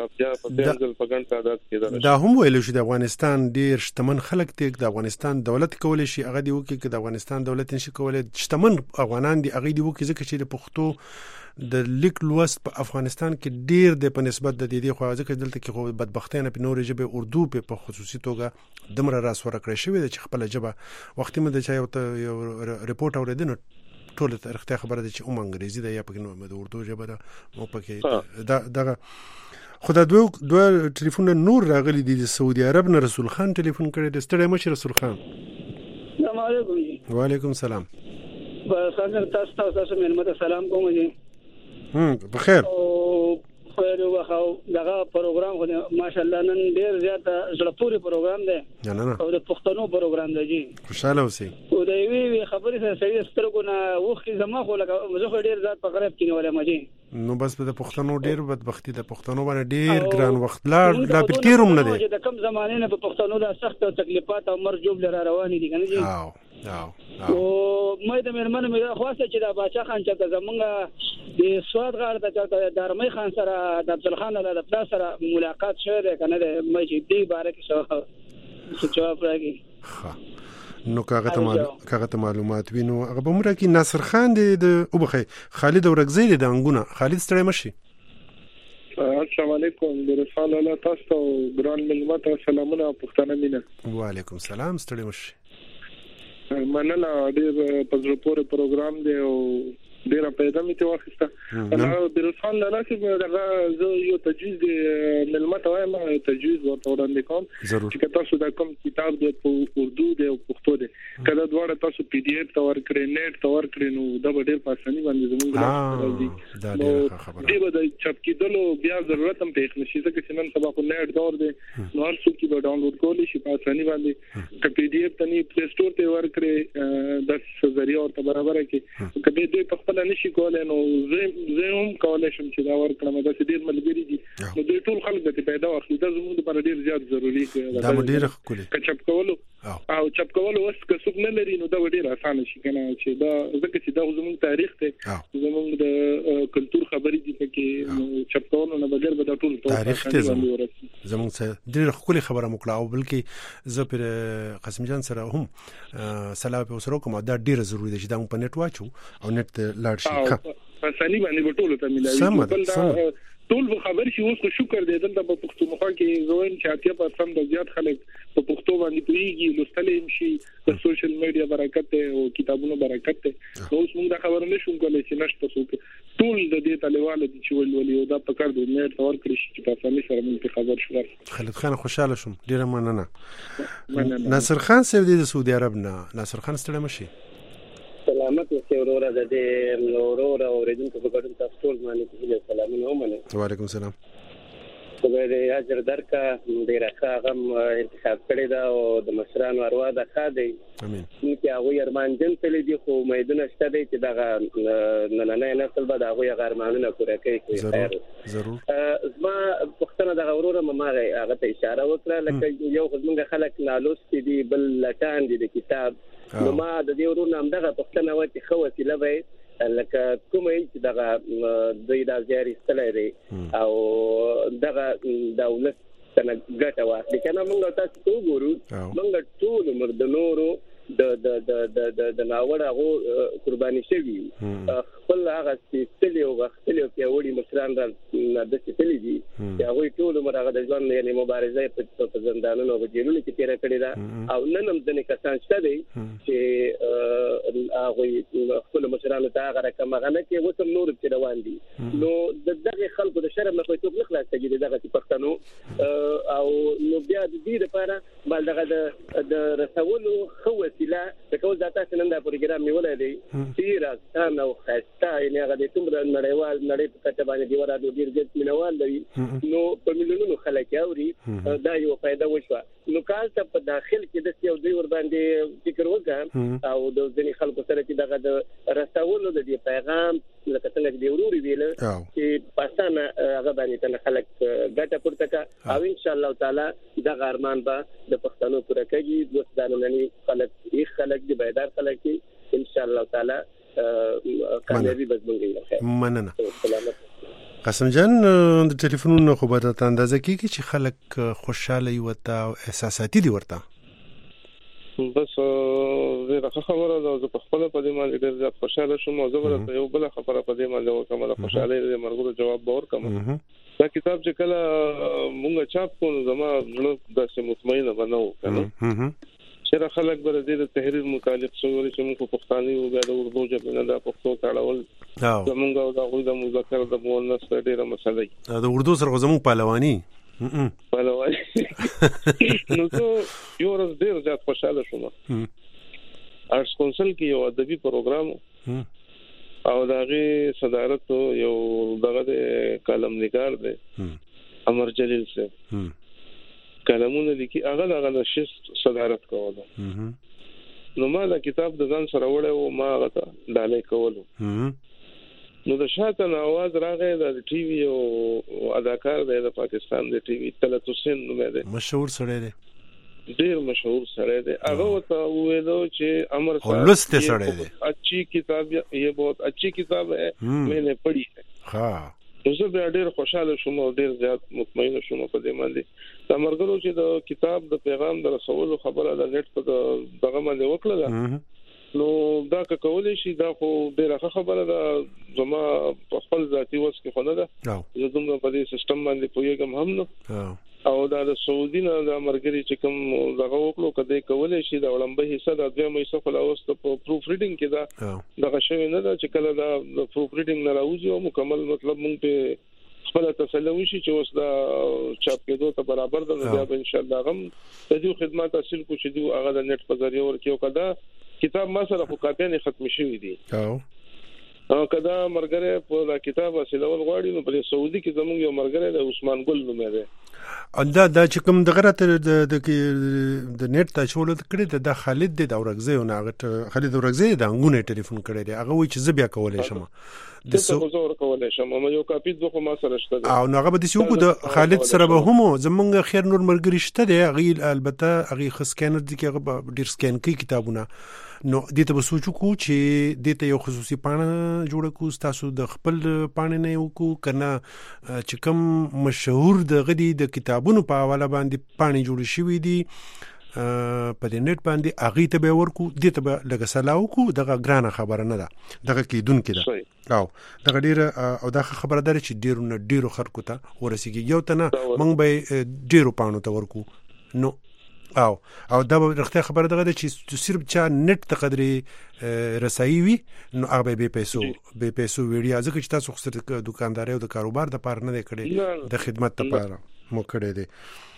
موږ دا هم ویل شو د افغانستان ډیر شتمن خلک دي د افغانستان دولت کولای شي هغه دی وکي چې د افغانستان دولت نشي کولای شتمن افغانان دي هغه دی وکي ځکه چې د پښتو د لیک لوست په افغانستان کې ډیر د په نسبت د دې خو ځکه دلته کې خو بدبختانه په نورې ژبه اردو په خصوصي توګه دمر راس ورکړی شوی د خپل ژبه وخت مې د چا یو ریپورت اوریدنه ټول تاریخ ته خبره ده چې اوم انګریزي ده یا په د اردو ژبه ده مو پکې دا دغه خدای دوه دوه ټلیفون نور راغلي دي د سعودي عرب نه رسول خان ټلیفون کړی د ستړی مشه رسول خان. السلام علیکم. وعلیکم السلام. بخیر تاسو تاسو مې سلام کوم جی. هم بخیر. او خیر وخو دغه پروګرام خو ماشاءالله نن ډیر زیات زړپوري پروګرام دی. نه نه. او د پښتنو پروګرام دی جی. خوشاله اوسئ. او د وی خبرې سره صحیح سترګو نه وخت زما خو لکه زه ډیر زیات په غرب کې نیولم جی. نو بس په پښتنو ډیر بدبختی د پښتنو باندې ډیر ګران وخت لا لا پتیروم نه دی. د کم زمانه نه په پښتنو د سخت تکلیفات او مرجوب لري روان دي کنه جی. او او او مې د مرمن مې خواسته چې د باچا خان چې زمونږ د سواد غار د دارمي خان سره د عبد الخان له د پلا سره ملاقات شوه کنه د مې دې باره کې شو جواب راغی نو کاغه ته معلومات وینو هغه به مره کې ناصر خان د وبخي خالد اورګزی د انګونه خالد ستړی مشي. السلام علیکم درفال الله تاسو ګران ملمت سلامونه پښتنه مینه. وعلیکم السلام ستړی مشي. مننه ډېر په زړه پورې پروګرام دی او ډیر پیدا می ته واخیسته انا بیروسان لاله چې دغه زه یو تجویز ملمت وایم تجویز ورته وړاندې کوم چې تاسو دا کوم کتاب د اردو د پښتو د کله دواړه تاسو پی ډی اف تور کړئ نیټ تور کړئ نو دا ډیر په اساني باندې زموږ راځي دا ډیره خبره دی به چاپ کېدلو بیا ضرورت هم پېښ نشي ځکه چې نن سبا په نیټ دور دی نو هر څوک به ډاونلوډ کولی شي په اساني باندې ک پی ډی اف تني پلی سٹور ته ور کړئ د ذریعہ او برابر کې کله دوی په خپل نشي کولای نو زه زه هم کولای شم چې دا ور کړم دا چې ډیر ملګری دي نو دوی ټول خلک د پیدا واخلي دا زموږ لپاره ډیر زیات ضروری دی دا ډیر ښکلی چاپ کولو او چاپ کولو وس که څوک نه لري نو دا ډیر اسانه شي کنه چې دا ځکه چې دا زموږ تاریخ ته زموږ د کلچر خبرې دي چې چاپ کولو نه بغیر به دا ټول تاریخ ته زموږ څخه ډیر ښکلی خبره مکړه او بلکې زه پر قاسم جان سره هم سلام په سره کوم دا ډیر ضروری دی چې دا په نت واچو او نت لاړ شي په سنی باندې ټول ته ملایي ټول خبر شي اوس شکر دې دلته په پښتونخوا کې زوین چې اتیا په سم د زیات خلک په پښتو باندې پیږي لوستلې شي د سوشل میډیا برکت او کتابونو برکت نو اوس موږ دا خبر نشو کولای چې نشته څوک ټول د دې طالبانو چې ول ولې دا په کار د نیټ تور کړی شي چې په اسانۍ سره موږ خبر شو. خالد خان خوشاله شوم ډیره مننه. ناصر خان سیو د سعودي عرب نه ناصر خان ستړي مشي سلامت اوسه اورora د دې اورora اوریدونکو په ګډون تاسو ټول باندې سلامونه ومنه. وعلیکم السلام. خدای دې اجر درکا ډیر ښه غم انتخاب کړی دا او د مشرانو اروا د خادي امين چې هغه ارمان جن تللی دي خو میدان شته دی چې دغه نننه نسل به هغه ارمانونه پوره کوي. ضرور ضرور زما پښتنه د اورora مماغه هغه ته اشاره وکړه لکه یو خدمت خلک نالوست دي بل لټان دي د کتاب نو ما د دې ورونو هم دغه پښتنه و چې خو وسیله وي لکه کومه چې دغه دوی د زیاري ستلری او دغه دولت څنګه ګټه واخلي کنه موږ تاسو ته وګورو موږ ټول مردنورو د د د د د ناوړه غو قرباني شوی خپل هغه ستلي او غختلي په وړي مشران را د ستلي دي چې هغه ټول مرغه د ځوان یعنی مبارزه په زندانونو او جیلونو کې تیر کړی دا او نن هم ځنې کسان شته دي چې هغه خپل مشران ته هغه رقم غنه کې وسم نور چې روان دي نو د دغه خلکو د شرم نه کوي څوک خلاص کېږي دغه پښتنو او نو بیا د دې لپاره بل دغه د رسولو خو وسیله د کوم ځای ته نن دا پروګرام نیولای دی چې راځه او خسته یې هغه د څومره نړیوال نړۍ په کټه باندې دی ورته ډیر ګټ مینوال دی نو په میلیونونو خلک اوري دا یو فائدہ وشو نو کال ته په داخل کې د یو دوی ور باندې فکر وکړ او د ځینې خلکو سره چې دغه د رسولو د دې پیغام لکه څنګه دی وروري ویل چې پاسانه هغه باندې ته خلک ګټه پورته کا او ان شاء الله تعالی دا ارمان به د پښتنو پوره کوي د ځانونني خلک یې خلک دی بیدار خلک ان شاء الله تعالی کامیابی بزمږي. مننه. قاسم جان د ټلیفونونو خو به تاسو اندازه کیږي چې خلک خوشاله وي او احساساتي دي ورته بس زه خبره ده په خپل په دې باندې ډېر زیات خوشاله شوم او زه ورته یو بل خبره په دې باندې وکم د خوشاله د مرګو جواب به ورکم. دا کتاب چې کله مونږ چاپ کوو زما زړه داسې مطمئنه بنو کنه چې خلک بر دې د تحریر متعلق څنګه چې موږ په پښتاني او د اردو ژبه نه د پښتو تاړول زمونږ او د غوړ د مذکر د مؤنث ډېره مسله ده د اردو سره زموږ پهلواني پهلواني نو ته یو ورځ ډېر زیات خوشاله شوم ارټس کونسل کې یو ادبي پروګرام او دغه صدارت یو دغه کالم نگار دی امر جلیل صاحب کلمونه لیکي هغه دغه شیس صدارت کوله نو ما دا کتاب د ځان سره وړه او ما هغه ډالې کولو نو د شاته आवाज راغی د ټي وي او اداکار دی د پاکستان د ټي وي طلعت حسین نومه دی مشهور سړی دی ډیر مشهور سړی دی هغه ته ویلو چې امر صاحب لسته سړی دی اچھی کتاب یہ بہت اچھی کتاب ہے میں نے پڑھی ہے ها زه به ډیر خوشاله شوم او ډیر زیات مطمئن شوم په دې باندې دا مرګرو چې د کتاب د پیغام د رسولو خبره د نت په دغه باندې وکړه نو دا کولای شي دا خو ډیره خبره ده زما په خپل ذاتی وس کې خو نه ده زه دومره په دې سیستم باندې پوهیږم هم نو او دا د سعودي نه د مرګري چې کوم دغه وکړو کده کولای شي د وړاندې حصہ د دوه مې څخه لاوست په پروف ریډینګ کې دا دغه شوی نه دا چې کله دا د پروف ریډینګ نه راوځي او مکمل مطلب مونږ ته خپل تسلي وشي چې اوس دا چاپ کېدو ته برابر ده بیا به ان شاء الله غم د دې خدمات حاصل کو چې دوی هغه د نت په ذریعہ ورکیو کدا کتاب ما سره خو کاپیانې ختم شوی دي او کدا مرګره په دا کتاب اصلول غواړي نو په سعودي کې زموږ یو مرګره د عثمان ګل نوم دی اندا دا چې کوم د غره د د نت ته شول کړی د خالد د اورغزي او هغه خالد اورغزي د انګونه ټلیفون کړی دی هغه وایي چې زه بیا کولای شم د څو کولای شم ما یو کاپی د ما سره شته او هغه به د شو د خالد سره به هم زمونږ خیر نور مرګري شته دی هغه البته هغه خسکانر دي کې هغه ډیر سکین کوي کتابونه نو دې ته به سوچو کو چې دې ته یو خصوصي پاڼه جوړ کو تاسو د خپل پاڼې نه یو کو کنه چې کوم مشهور د غدي د کتابونو په حواله باندې پاڼې جوړ شوې دي په دې نت باندې اغه ته به ورکو دې ته به لګ سلاو کو دغه ګرانه خبره نه ده دغه کیدون کې ده او دغه ډیره او دغه خبره ده چې ډیرو نه ډیرو خلکو ته ورسیږي یو ته نه مونږ به ډیرو پاڼو ته ورکو نو او او دا به رښتیا خبره ده چې صرف چا نت ته قدرې رسایي وي نو هغه به پیسو به پیسو ویډیا ځکه چې تاسو خو دکانداري او د کاروبار د پاره نه کړي د خدمت لپاره مو کړی دي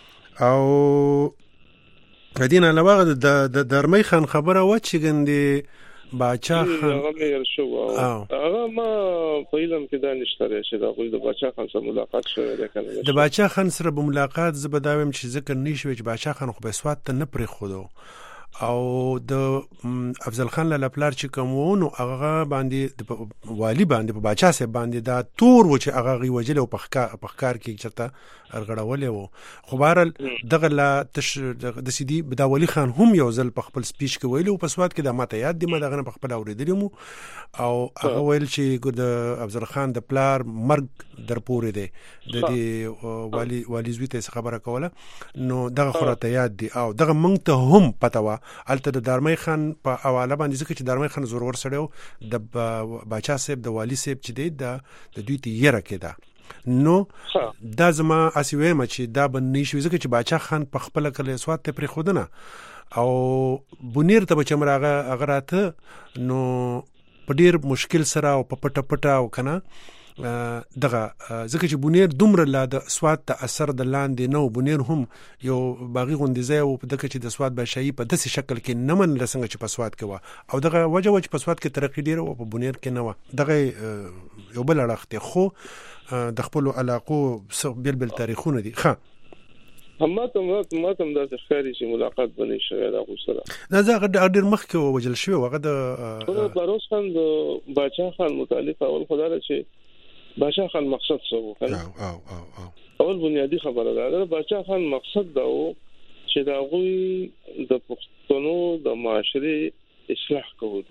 او کدین علاوه د درمي خان خبره و چې ګندې باچا خان هغه مې شو هغه ما په علم کې دا نشته چې دا د باچا خان سره ملاقات شوه ده کنه د باچا خان سره په ملاقات زبداوم چې ذکر نشوي چې باچا خان خو به سواد ته نه پرې خودو او د افضل خان له پلار چې کومونو هغه باندې والی باندې په باچا سره باندې دا تور و چې هغه غي وجل او په ښکار کې چرته ارغړولې وو خو بهرال دغه لا تش د سیدی بداولی خان هم یو ځل په خپل سپیچ کې ویلو په سواد کې د ماته یاد دی ما دغه په خپل اوریدلی مو او هغه ویل چې د افضل خان د پلار مرګ در پورې دی د دې والی والی زوی ته خبره کوله نو دغه خراته یاد دی او دغه مونږ ته هم پته و الته د دارمي خان په حواله باندې ځکه چې دارمي خان زورور سړیو د باچا صاحب د والی صاحب چې دی د دوی ته یره کېده نو دا زما اسوي ما چې دا بنې شو ځکه چې باچا خان په خپل کله سواد ته پرې خودنه او بنیر ته بچم راغه اگراته نو په ډیر مشکل سره او په پټه پټه او کنه دغه ځکه چې بنیر دومره لا د سواد ته اثر د لاندې نو بنیر هم یو باغی غوندې ځای او دغه چې د سواد بشایي په داسې شکل کې نه من لسنګ چې په سواد کې و او دغه وجه وجه په سواد کې ترقی ډیر او په بنیر کې نه و دغه یو بل اړخ خو د خپل علاقو بل بل تاریخونه دي ښه هم ته ما ته د ښکاری چې ملاقات بنې شوی دا خو سره نه زه ډیر مخکې وجل شوی هغه د باروس خان د باچا خان متعلق اول خدای چې باچا خان مقصد څه وو او او او او اول بنیادی خبره ده باچا خان مقصد دا و چې دا غوي د پښتنو د معاشري اصلاح کول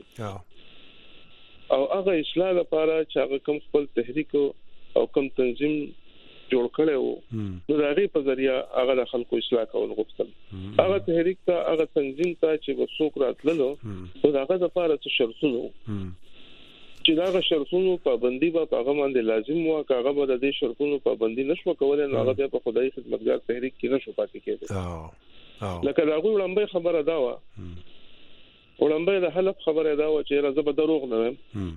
او هغه اصلاح لپاره چې هغه کوم خپل تحریک او کوم تنظیم جوړ کړو نو دا غي په ذریعہ هغه د خلکو اصلاح کول غوښتل هغه تحریک ته هغه تنظیم ته چې وسوک راتللو نو هغه د لپاره څه شرطونه چې دا شرطونو پابندي به هغه باندې لازم و هغه به د دې شرطونو پابندي نشو کولای نو هغه په خدای خدمتګار تحریک کې نشو پاتې کېدل لکه دا غوړ لمبه خبره دا و ولمبه د حلف خبره دا و چې راځه به دروغ نه ویم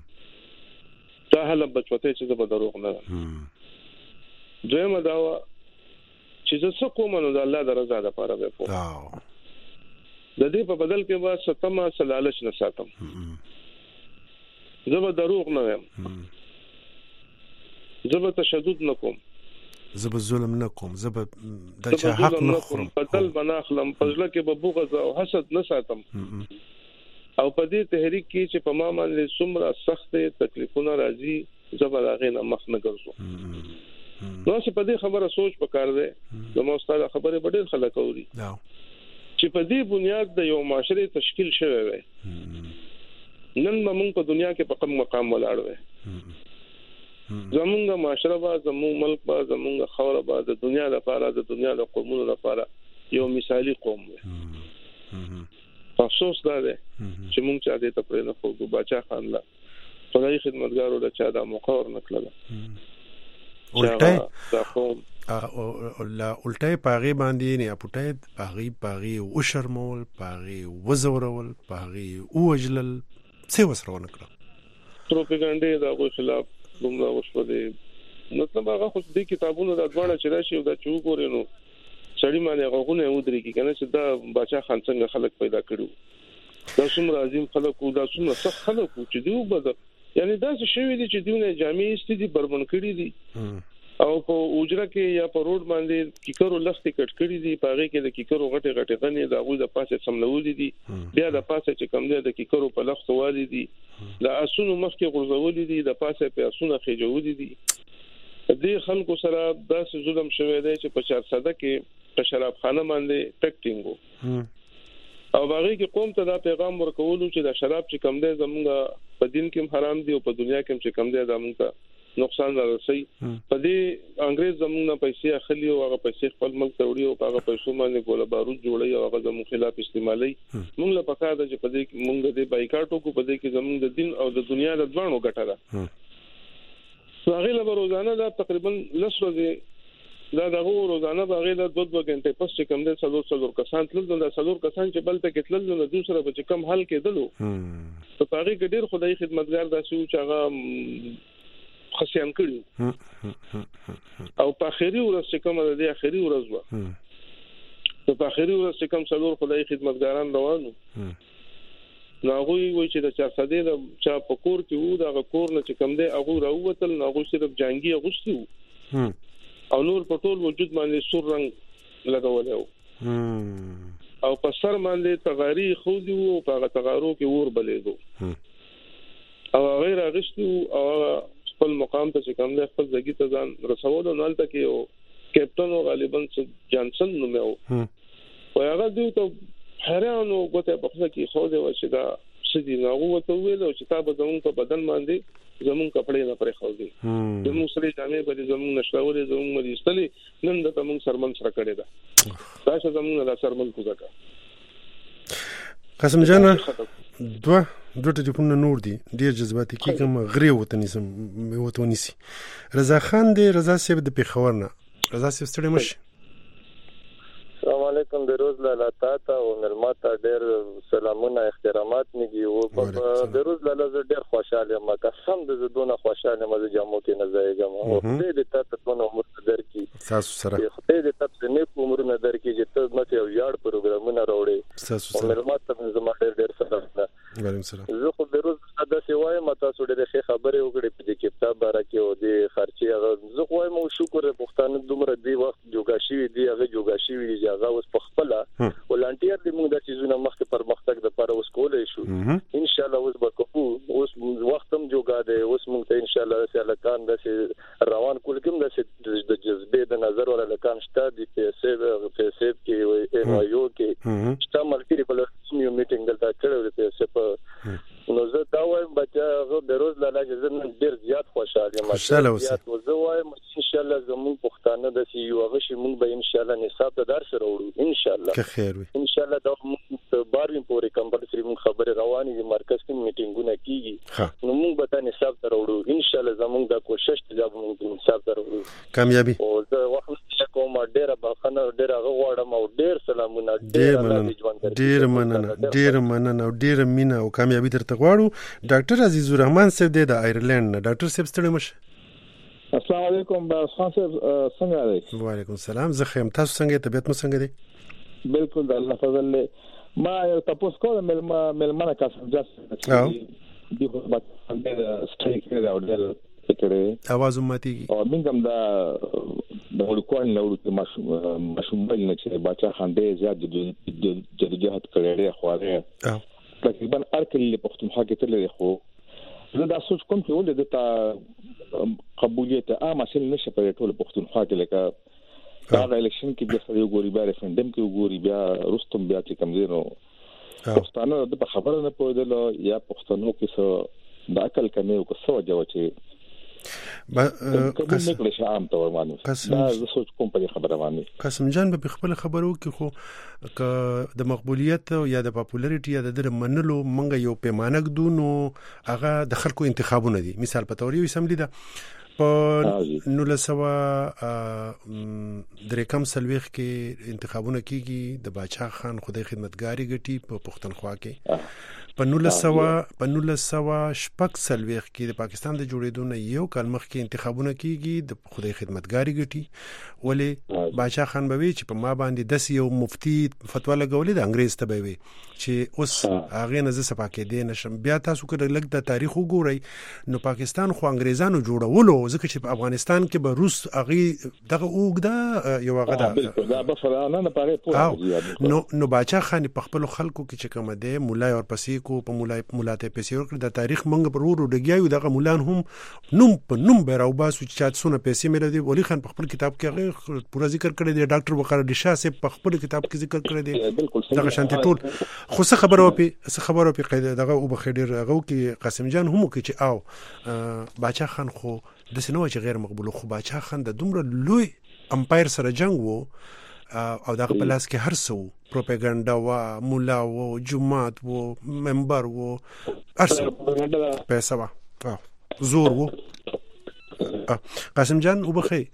دا حلف بچوته چې به دروغ نه ویم دویمه دا و چې زه څه کوم نو د الله د رضا لپاره به کوم د دې په بدل کې به ستما سلالش نه ساتم زه به دروغ نه ویم زه به تشدد نه کوم زه به ظلم نه کوم زه به د چا حق نه خورم بدل بناخلم پزله کې به بغض او حسد نه ساتم او په دې تحریک کې چې په ما باندې څومره سخت تکلیفونه راځي زه به هغه نه مخ نه ګرځم نو چې په دې خبره سوچ وکړ دې د موستاله خبره ډېر خلک اوري چې په دې بنیاد د یو معاشري تشکیل شوی وي نن موږ په دنیا کې په کوم مقام ولاړ وي زمونږ معاشره با زمونږ ملک با زمونږ خوره با د دنیا لپاره د دنیا د قومونو لپاره یو مثالی قوم وي افسوس دا دی چې موږ چا دې ته پرې نه خو باچا خان لا خدای خدمتګارو د چا د مقور نکړه الټه لا الټای پاغي باندې نه پټای پاغي پاغي او شرمول پاغي وزورول پاغي او وجلل څه وسرونه کړ پروپاګاندا دا غو خلاف دومره وشو دي مطلب هغه خو دې کتابونو د ځوانه چې راشي او دا چې وګورئ نو سړی باندې غوونه ودرې کی کنه چې دا بچا خان څنګه خلک پیدا کړو دا څومره عظیم خلک او دا څومره سخت خلک چې دیو بد یعنی دا څه شوی دي چې دیونه جامع استدي بربند کړی دي او په اوجره کې یا په روډ باندې کیکرو لختې کټ کړی دي پاره کې د کیکرو غټه غټه غنې د غوې د پاسه سملولې دي بیا د پاسه چې کم دی د کیکرو په لخت والي دي د اسونو مخکې غرزولې دي د پاسه په اسونو خېجولې دي دې خلکو سره داسې ظلم شوی دی چې په چار ساده کې په شراب خانه باندې ټکټینګو او باغې کې قوم ته دا پیغام ورکولو چې د شراب چې کم دی زمونږ په دین کې حرام دي او په دنیا کې چې کم دی زمونږ ته نقصان راځي په دې انګريز زمونږ پیسې اخلي او هغه پیسې خپل ملک ته وړي او هغه پیسو باندې ګوله بارود جوړي او هغه زموږ خلاف استعمالي موږ له پکاره ده چې په دې کې موږ د بایکاټو کو په دې کې زموږ د دین او د دنیا د ځوانو ګټه ده هغه له روزانه دا تقریبا لس ورځې دا دغه روزانه باغې د دوه دوه غنټې پس چې کم ده څلور څلور کسان تل د څلور کسان چې بل ته کتل نو دوسره به کم حل کېدلو په هغه کې ډېر خدای خدمتګار داسې چې هغه خصيان کړی او په اخري ورځ چې کومه د اخري ورځ و نو په اخري ورځ چې کوم څلور خدای خدمتګاران روانو نو هغه وی چې د چا ساده د چا په کور کې وو دا کور نه چې کوم دی هغه راووتل نو هغه صرف جنگي غوښتي وو او نور په ټول وجود باندې سور رنگ لګولې وو او په سر باندې تغاری خو دی وو په تغارو کې ور بلېدو او غیر غشتو او خپل مقام ته چې کوم دی خپل ځګی ته ځان رسول نو نالته کې او کیپټن او غالبا جانسن نومه او هغه دوی ته حیران او غوته په څه کې خو دی چې دا سدي ناغو ته ویل چې تاسو زمون په بدن باندې زمون کپڑے نه پرې خو دي زمون سره جامې به زمون نشراولې زمون مې استلې نن د تمون سرمن سره کړی دا دا چې زمون د سرمن کوزکا قاسم جان دوه دوه ټلیفون نور دي ډیر جذباتي کې کوم غری وطني سم وطني سي رضا خان دی رضا سیب د پیښور نه رضا سیب ستړي مش السلام علیکم د روز لاله تاته او ملمات ډیر سلامونه احترامات نگی او په د روز لاله ډیر خوشاله ما قسم د زدونه خوشاله ما د جامو کې نه ځایګم او دې د تاسو په عمر در کې تاسو سره دې د تاسو نه په عمر نه در کې چې تاسو مته یو یاد پروګرامونه راوړي تاسو سره ملمات ته زما ډیر ډیر سلام وعلیکم السلام زه خو د روز د سیوای متا سره د ښه خبره وکړې په دې کتاب بارکه او د خرچي هغه زه خو مو شکر پښتانه دومره دی وخت جوګاشي دی هغه جوګاشي وی دی هغه اوس په خپل ولانټیر دی موږ د چیزونو مخکې پر مختګ د پر اوس کولای شو ان شاء الله اوس بکو اوس وختم جوګا دی اوس موږ ته ان شاء الله سره کان د روان کول کوم د جذبې د نظر ولا لکان شته دی پیسې پیسې کې وي ان یو کې شته ملکري په لسمیو میټینګ دلته کړو د پیسې په نو زه دا وایم بچا د روز لاله چې نن ډیر زیات خوشاله یم زیات زه وایم ان شاء الله زموږ پښتانه د سی یو غش موږ به ان شاء الله نصاب ته درس راوړو ان شاء الله که خیر وي ان شاء الله دا موږ بارین پورې کمپلسري موږ خبره روانې دي مرکز کې میټینګونه کیږي نو موږ به دا نصاب ته راوړو ان شاء الله زموږ د کوشش ته موږ نصاب ته راوړو کامیابی او زه وخت کوم ډیر بخنه ډیر غواړم او ډیر سلامونه ډیر ډیر مننه ډیر مننه او ډیر مینا او کامیابی درته غواړو ډاکټر عزیز الرحمن صاحب د آیرلند نه ډاکټر صاحب ستړي مشه السلام علیکم باز خان صاحب څنګه دی وعلیکم السلام زه خیم تاسو څنګه طبيعت مو څنګه دی بالکل د الله فضل له ما یو تاسو کوم مل ملمنه کاسم جاست او دی خو باندې سټریک دی او دل فکرې اواز ماتيږي او موږ هم دا د ورکوان له ورته مشوم بل نه چې بچا خان ډیر زیات د جديات کړي خو هغه تقریبا ارکل پښتونخوا کې تل لري خو زه دا سوچ کوم چې ولې د قبولیت عامه سل نشه په ټول پښتونخوا کې لکه دا الیکشن کې د سړیو ګوري بیا ریفرندم کې ګوري بیا رستم بیا چې کم زیرو پښتانه د خبره نه پوهیدل یا پښتنو کې څه د عقل کمی او څه وجه چې با قسم نکړي شام ته ورمانه دا زه سوچ کوم په خبره باندې قسم جان به خپل خبرو کې خو ک د مقبولیت یا د پاپولریټي یا د منلو منګه یو پیمانه ګدونو هغه د خلکو انتخابونه دي مثال په تور یو اسمبلی دا په نولس سوه درې کم څلوېښت کې انتخابونه کیږي د باچا خان خدای خدمتګاري ګټي په پښتونخوا کې. په نولس سوه په نولس سوه شپږ څلوېښت کې د پاکستان د جوړېدو نه یو کال مخکې انتخابونه کیږي د خدای خدمتګاري ګټي. ولې باچا خان به وی چې په ما باندې داس یو مفتی فتوا لګولې د انګريز ته به وی چې اوس هغه نه زه سپاکې دی نشم. بیا تاسو کړه لګ د تاریخ وګورئ نو پاکستان خو انګريزانو جوړولو ځکه چې په افغانستان کې به روس هغه دغه اوګدا یو هغه دا نو نو باچا خان په خپل خلکو کې چې کوم دی مولا اور پسې کو په مولا مولاته پیسې ورکړ د تاریخ منګ پر ورو ډګیاو دغه مولان هم نوم په نوم به راو باسو چې څونه پیسې مې لري. ولی خان په خپل کتاب کې هغه پورا ذکر کړی دی. ډاکټر وقار علي شاه صاحب په خپل کتاب کې ذکر کړی دی دغه شانتي ټول خو څه خبره وپی څه خبره وپی قاعده دغه او بخیر هغه کې قاسم جان هم کې چې او باچا خان خو د سينو چې غیر مقبول خو باچا خان د دومره لوی امپایر سره جنگ وو او دغه په لاس کې هر څه پروپاګاندا وا مولا وو جماعت وو ممبر وو ارسه پیسې وا زور وو. قاسم جان وبخیر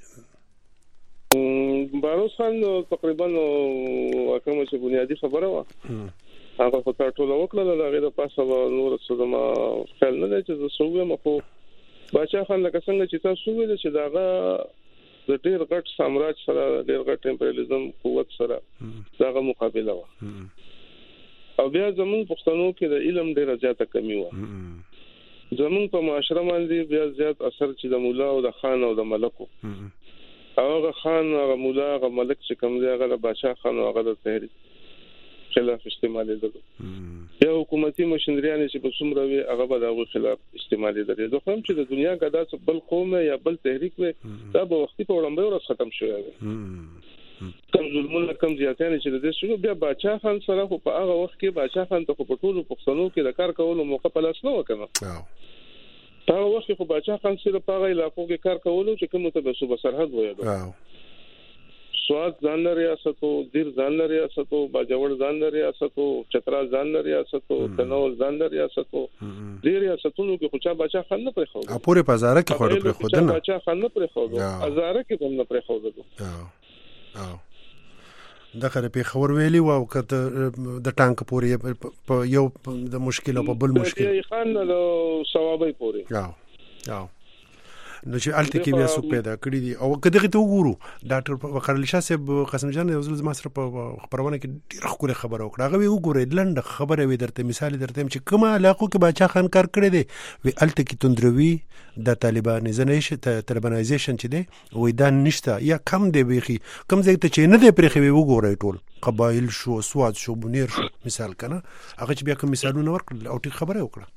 باروس خان تقریبا کومه چې بنیادی خبره وا هغه خو ټول وکړه د هغه د پاسه نور څه ما خیال نه دی چې زه سوې مخو باچا خان لکه څنګه چې تاسو ویل چې داغه د ډېر غټ سامراج سره ډېر غټ امپریالیزم قوت سره داغه مقابله وا او بیا زمون پښتنو کې د علم ډېر زیاته کمی وا. زمون په معاشره باندې بیا زیات اثر چې د مولا او د خان او د ملکو هغه خان هغه مولا هغه ملک چې کوم دی هغه بادشاہ خان او هغه د تحریک خلاف استعمالي دغه یا حکومتي مشنریان چې په څومره وي هغه به دغه خلاف استعمالي درې زه هم چې د دنیا غدا څخه بل قوم یا بل تحریک وي دا به وختي په وړاندې ورس ختم شوی وي. کم ظلمونه کم زیاتانه چې د دې شنو بیا بادشاہ خان سره خو په هغه وخت کې بادشاہ خان ته په ټولو پښتنو کې د کار کولو موقع په لاس نه وکړه. هغه وخت خو بادشاہ خان سره په هغه علاقو کې کار کولو چې کومه ته صوبه سرحد وایي. سواد ځان ریاستو دیر ځان ریاستو باجوړ ځان ریاستو چترا ځان ریاستو تنول ځان ریاستو دیر ریاستونو کې خو چا بادشاہ خان نه پرې خو ا پوره بازار کې خور پرې خو نه بادشاہ خان نه پرې خو هزاره کې هم نه پرې خو او او د خره په خبر ویلی او کته د ټانک پورې په یو د مشکل او په بل مشکل یې خان له ثوابي پورې او او نو چې الته کې بیا سو پیدا کړی دي او کدی ته وګورو ډاکټر وقار علي شاه صاحب قاسم جان یو ځل زما سره په خبرونه کې ډیره خوره خبره وکړه. هغه وګورئ لنډ خبره وي درته مثال درته چې کومه علاقو کې باچا خان کار کړی دی وی الته کې توندروي د طالبانیزیشن طالبانیزیشن چې دی وې دا نشته یا کم دی بيخي کم ځای ته چې نه دی پرې خو وګورئ ټول قبایل شو سواد شو بنیر شو مثال کنه هغه چې بیا کوم مثالونه ورکړل او ټیک خبره وکړه.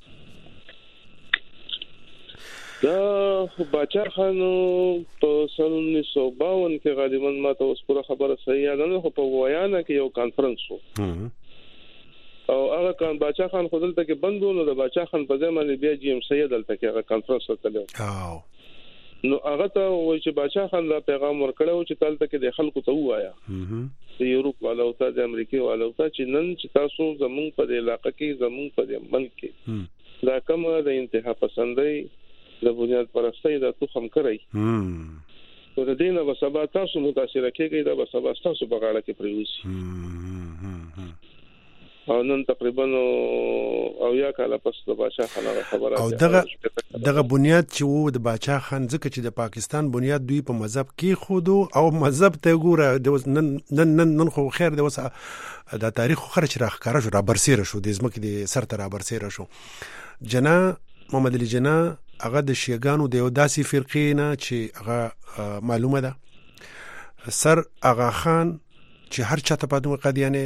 دا باچا خان په سن उन्नीस सौ बावन کې غالبا ما ته اوس پوره خبره صحیح نه ده په ویانا کې یو کانفرنس وو او هغه کان باچا خان خپل ته کې بندو نو د باچا خان په ځای باندې بیا جی ام سید دلته کې هغه کانفرنس وکړ او نو هغه ته وایي چې باچا خان دا پیغام ورکړو چې تلته کې د خلکو ته وایا د یورپ والو ته د امریکای والو ته چې نن چې تاسو زمون په علاقې کې زمون په ملک کې دا کوم د انتها پسندۍ د بنیاد پرستۍ د توخم کوي نو د دینه به سبا تاسو متاثر کېږي دا به سبا تاسو په غاړه کې پریوسی او نن تقریبا او یا کاله پس د باچا خان خبره او دغه دغه بنیاد چې وو د باچا خان ځکه چې د پاکستان بنیاد دوی په مذهب کې خودو او مذهب ته ګوره د نن نن نن خو خیر د وسه د تاریخ خرچ راخاره شو را برسیره شو د زمکه د سر ته را برسیره شو. جنا محمد علي جنا هغه د شیعاګانو د یو داسې فرقې نه چې هغه معلومه ده سر آغا خان چې هر چاته په دوه قادیانه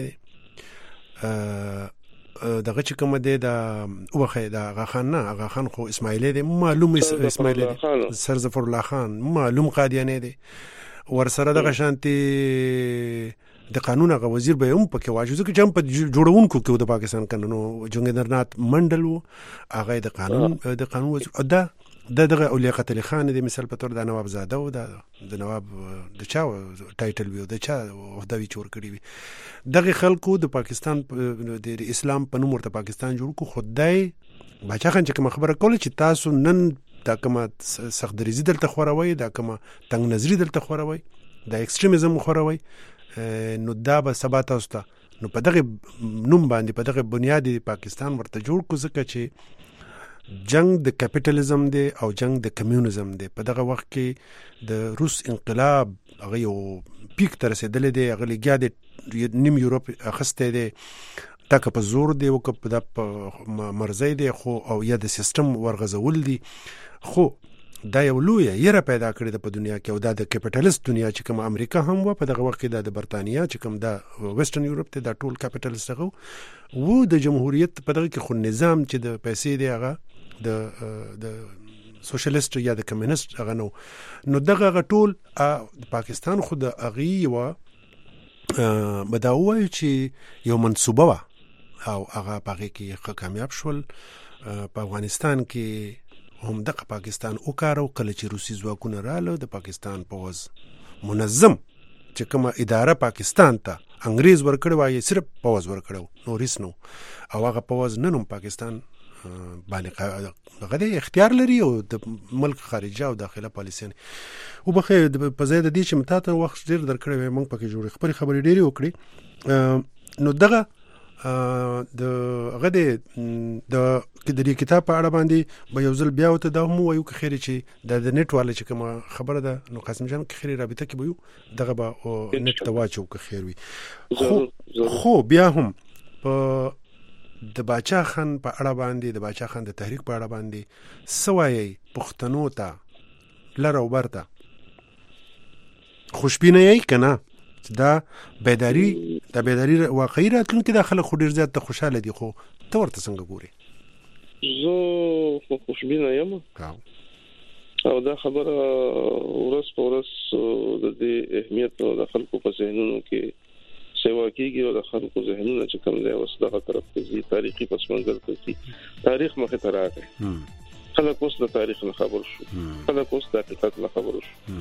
دغه چې کوم دی د اوخه د آغا خان نه آغا خان خو اسماعیلی دی معلوم اسماعیلی دی سر ظفر الله خان معلوم قادیانه دی ور سره دغه شانتي د قانون هغه وزیر به هم پکې واجو ځکه چې هم په جوړونکو کې د پاکستان قانونو جنګندرنات منډل وو هغه د قانون د قانون وزیر دا دغه اولیاء قتل خان د مثال په تور د نواب زاده او د نواب د چا ټایټل ویو د چا وحدوی چور کړی وي دغه خلکو د پاکستان د اسلام په نوم ورته پاکستان جوړ کو خدای باچا خان چې کوم خبره کوله چې تاسو نن دا کومه سخت دریزي دلته خوروي، دا کومه تنگ نظری دلته خوروي، دا ایکستریمیزم خوروي، نو دا به سبا تاسو ته نو په دغه نوم باندې په دغه بنیاد پاکستان ورته جوړ کو، ځکه چې جنگ د کپیټالیزم دی او جنگ د کمیونیزم دی. په دغه وخت کې د روس انقلاب هغه یو پیک ته رسېدلی دی، هغه لګیا دی نیم یورپ اخیستی دی، تاکه په زور دی او که په مرزی دی خو او یا د سیستم ورغځول دي. خو دا یو لویه یره پیدا کړې ده په دنیا کې، او دا د کپیټالیست دنیا چې کوم امریکا هم و په دغه وخت کې، دا د برطانیا چې کوم دا ویسټرن یورپ ته دا ټول کپیټالیست هغه و د جمهوریت په دغه کې، خو نظام چې د پیسې دی هغه د د سوشلیست یا د کمیونست هغه نو نو دغه هغه ټول پاکستان خو د هغې یوه به دا ووایو چې یو منصوبه وه او هغه په هغې کې ښه کامیاب شول. په افغانستان کې هم دغه پاکستان وکارو، کله چې روسي ځواکونه راله د پاکستان پوځ منظم چې کومه اداره پاکستان ته انګریز ورکړی وایي، صرف پوځ ورکړی نو ریس نو، او هغه پوځ نن هم پاکستان باندې هغه د اختیار لري او د ملک خارجه او داخله پالیسي. وبخیر په ځای د دې چې متا ته وخت ډېر درکړی وی، موږ پکې جوړې خبرې خبرې ډېرې وکړې. نو دغه د هغه د د دې کتاب په اړه باندې به یو ځل بیا ورته دا هم وایو که خیرې چې د د نیټ والا چې کومه خبره ده نو قاسم جان که خیرې رابطه کې به یو دغه به نیټ ته واچو که خیر وي. خو خو بیا هم په د باچا خان په اړه باندې، د باچا خان د تحریک په اړه باندې څه وایي پښتنو ته لر او بر ته؟ خوشبینه یې که نه دا بیداری دا بیداری واقعي راتلونکي دا خلک خو ډېر زیات ته خوشحاله دي، خو ته ورته څنګه ګورې؟ زه خو خوشبینه یم او دا خبره ورځ په ورځ د دې اهمیت د خلکو په ذهنونو کې سیوا کېږي او د خلکو ذهنونه چې کوم دی اوس دغه طرف ته ځي، تاریخي پس منظر ته ځي، تاریخ مخې ته راغی، خلک اوس د تاریخ نه خبر شو، خلک اوس د حقیقت نه خبر شو.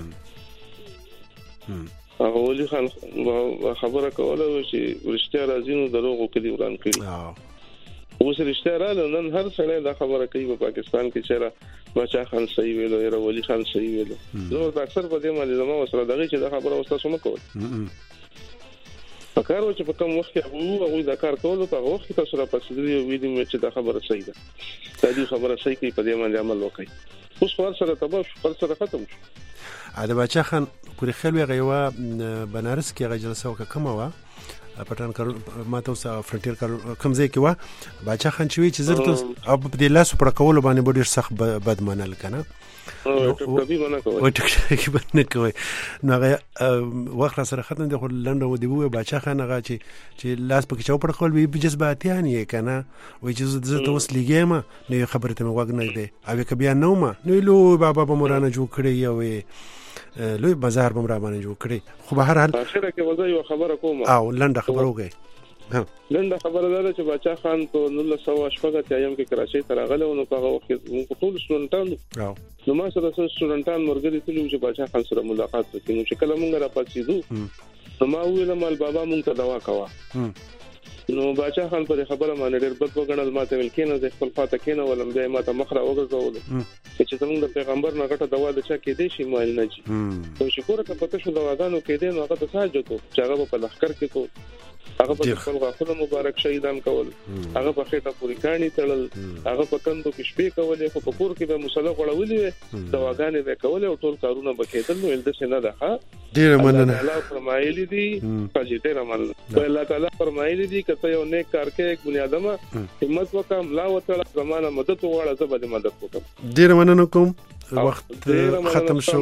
هغه ولي خان خبره کوله چې ورشتیا راځي نو دروغ کړي وران کړي، اوس رښتیا رااله نن هر سړی دا خبره کوي په پاکستان کې چې باچا خان صحیح ویلو یا ولی خان صحیح ویلو. زه اکثر په دې باندې زما سره دغه چې دا خبره وستا سم کوي پکار و چې په کوم وخت کې هغه هغه دا کار کول په هغه وخت کې تاسو را پاسې دی ویلم چې دا خبره صحیح ده، دا دې خبره صحیح کوي په دې باندې عمل وکړي. اوس خو سره تبا شو، خپل سره ختم شو. ا د باچا خان پورې خلوی غیوا بنارس کې هغه جلسه وکړه کومه وا پټان کار ما تاسو فرنټیر کار کوم ځای کې وا باچا خان چې وی چې زرته او په دې لاس پر کول باندې ډیر سخت بد منل کنه او ټکټوبي باندې کوي او ټکټوبي باندې کوي نو هغه وخت سره ختم دي خو لنډه و دی وو باچا خان هغه چې چې لاس پکې چاو پر کول وی جذباتيان یې کنه وای چې زه اوس لګیما نو خبره ته وګ نه دی او کبه نو ما نو لو بابا به مورانه جوړ کړی یو لوی بازار بم را باندې جوړ کړی خو به هر حال اخره کې وځي یو خبره کوم او لنډه خبره وګي ها لنډه خبره ده چې باچا خان په نولس سوه شپږ اتیا کې کراچۍ ته راغله نو په هغه وخت موږ ټول سټوډنټان نو ما سره سټوډنټان مرګري تلو چې باچا خان سره ملاقات وکړو چې کله موږ را پاتېدو نو ما ویل مال بابا موږ ته دوا کوا نو باچا خان پر خبره باندې ډېر بد وګڼل ماته ویل کینه د خپل فاته کینه ولم بیا ماته مخره وګرځول چې څنګه د پیغمبر نه غټه دوا د چا کې دی شي مال نه چی نو شکر ته پته شو دواګانو کې دی نو هغه ته ساجو ته چې هغه په لخر کې کو هغه په خپل غاښونه مبارک شهیدان کول هغه په خېټه پوری کانی تړل هغه په کندو کې شپې کولې خو په کور کې به مصالح غړولې دواګانې به کولې او ټول کارونه به کېدل نو ال د سینه ده ډیر مننه الله فرمایلی دي چې ډیر مننه الله تعالی فرمایلی دي کته یو نیک کار کې یک بنیادمه همت وکم لا وتعالى زمانه مدد وغواړه زه به مدد وکم ډیر مننه کوم وخت ختم شو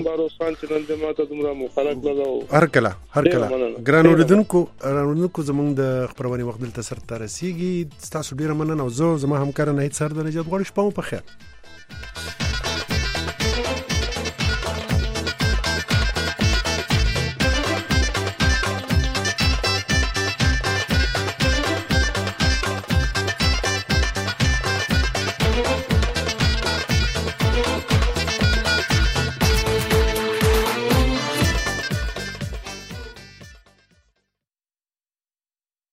هر کله هر کله ګران اوریدونکو اوریدونکو زمونږ د خبرونه وخت دلته سر ته رسیږي تاسو ډیر مننه او زه زما همکار نه هیڅ سر د نجات غوړ شپه په خیر.